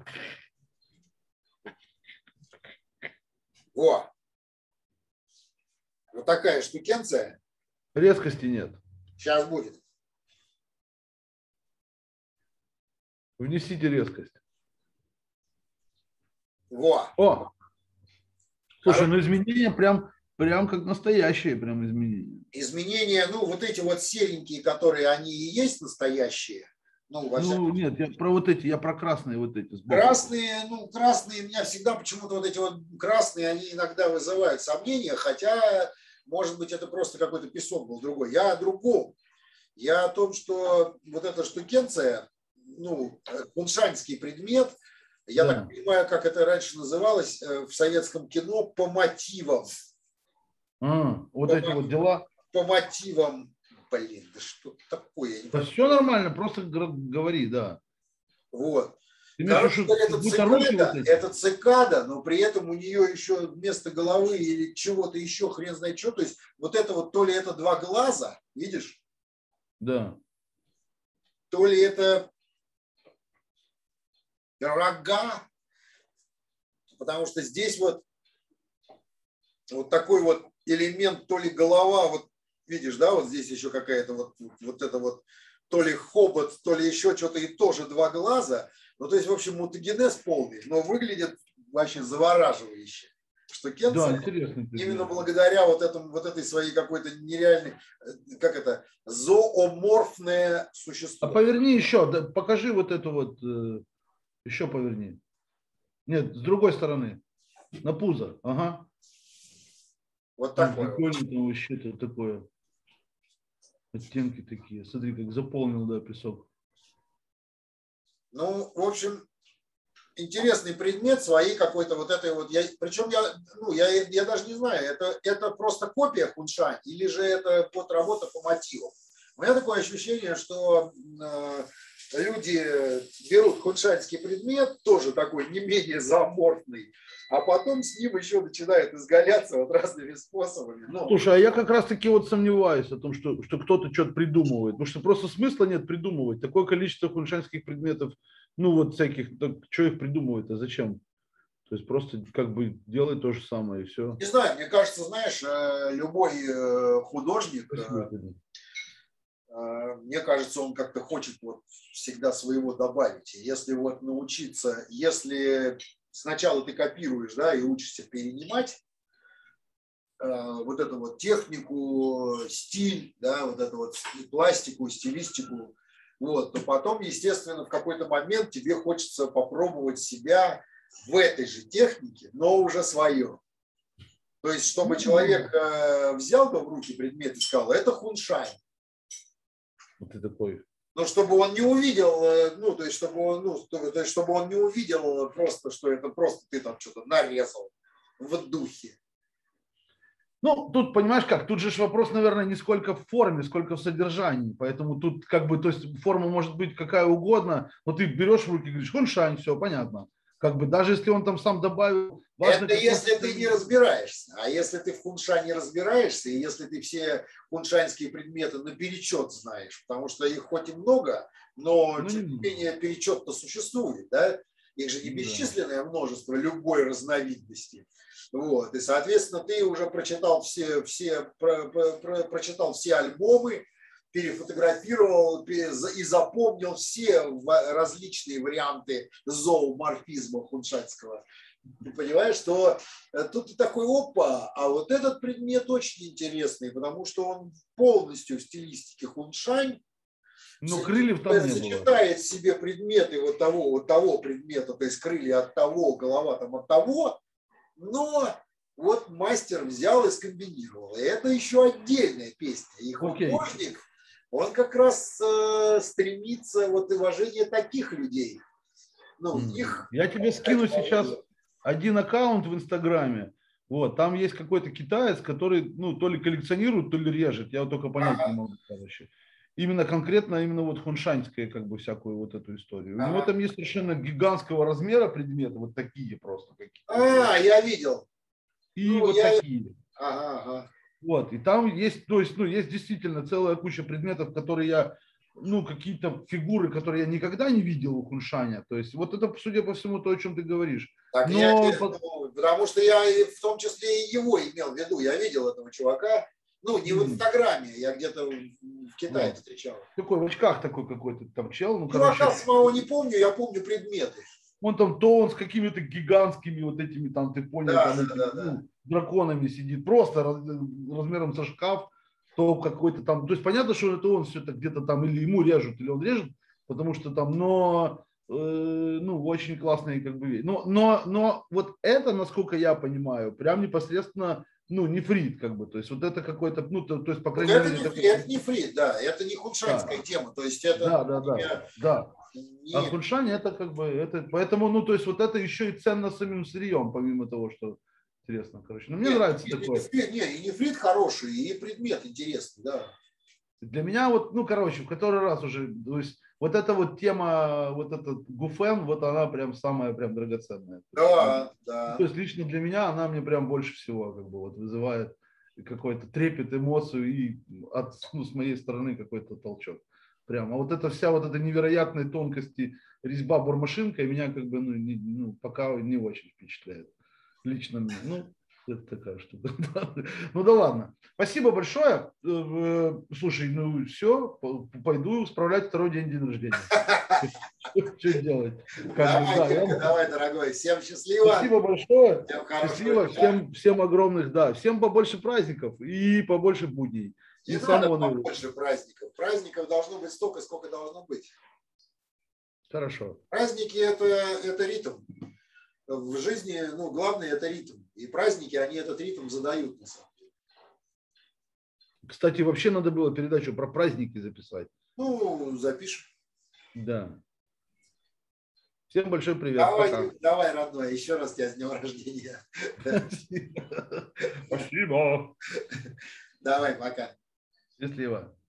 [SPEAKER 2] Во. Вот такая штукенция.
[SPEAKER 1] Резкости нет.
[SPEAKER 2] Сейчас будет.
[SPEAKER 1] Внесите резкость.
[SPEAKER 2] Во.
[SPEAKER 1] О! Слушай, ну изменения прям как настоящие прям изменения.
[SPEAKER 2] Изменения, ну вот эти вот серенькие, которые они и есть настоящие.
[SPEAKER 1] Ну нет, я про вот эти, я про красные вот эти.
[SPEAKER 2] Сбоку. Красные у меня всегда почему-то вот эти вот красные, они иногда вызывают сомнения, хотя, может быть, это просто какой-то песок был другой. Я о другом. Я о том, что вот эта штукенция, ну, хуншанский предмет, я так понимаю, как это раньше называлось в советском кино, по мотивам.
[SPEAKER 1] Вот эти вот дела.
[SPEAKER 2] по мотивам. Блин, да что такое?
[SPEAKER 1] Да все нормально, просто говори, да.
[SPEAKER 2] Вот.
[SPEAKER 1] Ты имеешь в
[SPEAKER 2] Короче
[SPEAKER 1] виду,
[SPEAKER 2] говоря,
[SPEAKER 1] руки вот эти?
[SPEAKER 2] это цикада, но при этом у нее еще вместо головы или чего-то еще, хрен знает что, то есть вот это вот, то ли это два глаза, видишь?
[SPEAKER 1] Да.
[SPEAKER 2] То ли это рога, потому что здесь вот такой вот элемент, то ли голова, вот видишь, да, вот здесь еще какая-то вот это вот, то ли хобот, то ли еще что-то, и тоже два глаза. Ну, то есть, в общем, мутагенез полный, но выглядит вообще завораживающе. Что Кенцель,
[SPEAKER 1] Да, интересно.
[SPEAKER 2] именно благодаря вот этой своей какой-то нереальной, как это, зооморфное существо.
[SPEAKER 1] А поверни еще, да, покажи вот эту вот, еще поверни. Нет, с другой стороны, на пузо, ага.
[SPEAKER 2] Вот
[SPEAKER 1] Там
[SPEAKER 2] такое.
[SPEAKER 1] прикольно, там вообще-то такое, оттенки такие. Смотри, как заполнил, да, песок.
[SPEAKER 2] Ну, в общем, интересный предмет своей какой-то вот этой вот. Причем я даже не знаю, это просто копия хуншань или же это работа по мотивам. У меня такое ощущение, что люди берут хуншаньский предмет, тоже такой не менее зооморфный, а потом с ним еще начинают изгаляться вот разными способами.
[SPEAKER 1] Слушай, а я как раз таки вот сомневаюсь о том, что кто-то что-то придумывает. Потому что просто смысла нет придумывать. Такое количество хуншаньских предметов, ну вот всяких, что их придумывать, а зачем? То есть просто как бы делай то же самое и все.
[SPEAKER 2] Не знаю, мне кажется, знаешь, любой художник, мне кажется, он как-то хочет вот всегда своего добавить. И если вот научиться, если сначала ты копируешь, да, и учишься перенимать вот эту вот технику, стиль, да, вот эту вот пластику, стилистику, вот, то потом, естественно, в какой-то момент тебе хочется попробовать себя в этой же технике, но уже свое. То есть, чтобы человек взял бы в руки предмет и сказал, это хуншань.
[SPEAKER 1] Вот ты такой.
[SPEAKER 2] Но чтобы он не увидел, чтобы он не увидел просто, что это просто ты там что-то нарезал в духе.
[SPEAKER 1] Ну, тут, понимаешь как, тут же вопрос, наверное, не сколько в форме, сколько в содержании. Поэтому тут как бы, то есть форма может быть какая угодно, но ты берешь в руки и говоришь, хуншань, все, понятно. Как бы даже если он там сам добавил...
[SPEAKER 2] Важно, это если ты не разбираешься. А если ты в хуншане разбираешься, и если ты все хуншаньские предметы наперечет знаешь, потому что их хоть и много, но тем не менее перечет-то существует, да? Их же не бесчисленное множество любой разновидности. Вот. И, соответственно, ты уже прочитал прочитал все альбомы, перефотографировал и запомнил все различные варианты зооморфизма хуншаньского. Ты понимаешь, что тут ты такой опа, а вот этот предмет очень интересный, потому что он полностью в стилистике хуншань.
[SPEAKER 1] Но крыльев там не было.
[SPEAKER 2] Сочетает в себе предметы вот того предмета, то есть крылья от того, голова там от того, но вот мастер взял и скомбинировал. И это еще отдельная песня. И художник, он как раз стремится вот уважение таких людей.
[SPEAKER 1] Я тебе скину сейчас один аккаунт в Инстаграме. Вот, там есть какой-то китаец, который, ну, то ли коллекционирует, то ли режет. Я вот только понять не могу, короче. Именно конкретно, именно вот хуншаньская, как бы, всякую вот эту историю. У него там есть совершенно гигантского размера предметы, вот такие просто какие-то.
[SPEAKER 2] Я видел.
[SPEAKER 1] И вот такие. Вот, и там есть, то есть, ну, есть действительно целая куча предметов, которые я, ну, какие-то фигуры, которые я никогда не видел у хуншаня. То есть, вот это, судя по всему, то, о чем ты говоришь.
[SPEAKER 2] Так потому что я в том числе и его имел в виду. Я видел этого чувака. Ну, не в Инстаграме, я где-то в Китае встречал.
[SPEAKER 1] Такой в очках такой какой-то там чел. Ну,
[SPEAKER 2] чувака самого не помню, я помню предметы.
[SPEAKER 1] Он с какими-то гигантскими вот этими там, ты понял, там, драконами сидит. Просто размером со шкаф. То какой-то там, то есть понятно, что это он все это где-то там или ему режут, или он режет, потому что там, но ну, очень классные как бы. Но вот это, насколько я понимаю, прям непосредственно, ну, нефрит, как бы, то есть вот это какой-то, ну, то есть, по крайней мере...
[SPEAKER 2] Это нефрит, да, это не хуншаньская тема, то есть это...
[SPEAKER 1] Да. А хуншань это как бы, это, поэтому, ну, то есть вот это еще и ценно самим сырьем, помимо того, что интересно, короче. Но мне нравится такое.
[SPEAKER 2] И нефрит хороший, и предмет интересный, да.
[SPEAKER 1] Для меня вот, ну, короче, в который раз уже, то есть вот эта вот тема, вот этот гуфен, вот она прям самая прям драгоценная.
[SPEAKER 2] Да, да.
[SPEAKER 1] То есть лично для меня она мне прям больше всего как бы вот вызывает какой-то трепет, эмоцию и от, ну, с моей стороны какой-то толчок. Прям. А вот эта вся вот эта невероятной тонкости резьба бормашинкой меня как бы, ну, пока не очень впечатляет. Лично мне. Ну, это такая штука. Ну да ладно. Спасибо большое. Слушай, ну все, пойду справлять второй день рождения. Что делать?
[SPEAKER 2] Давай, дорогой. Всем счастливо.
[SPEAKER 1] Спасибо большое.
[SPEAKER 2] Всем
[SPEAKER 1] Счастливо. Всем огромных, да. Всем побольше праздников и побольше будней.
[SPEAKER 2] Не надо побольше праздников. Праздников должно быть столько, сколько должно быть.
[SPEAKER 1] Хорошо.
[SPEAKER 2] Праздники это ритм. В жизни, ну, главное это ритм. И праздники, они этот ритм задают, на самом деле.
[SPEAKER 1] Кстати, вообще надо было передачу про праздники записать.
[SPEAKER 2] Ну, запишем.
[SPEAKER 1] Да. Всем большой привет.
[SPEAKER 2] Давай, родной, еще раз тебя с днем рождения.
[SPEAKER 1] Спасибо.
[SPEAKER 2] Давай, пока.
[SPEAKER 1] Счастливо.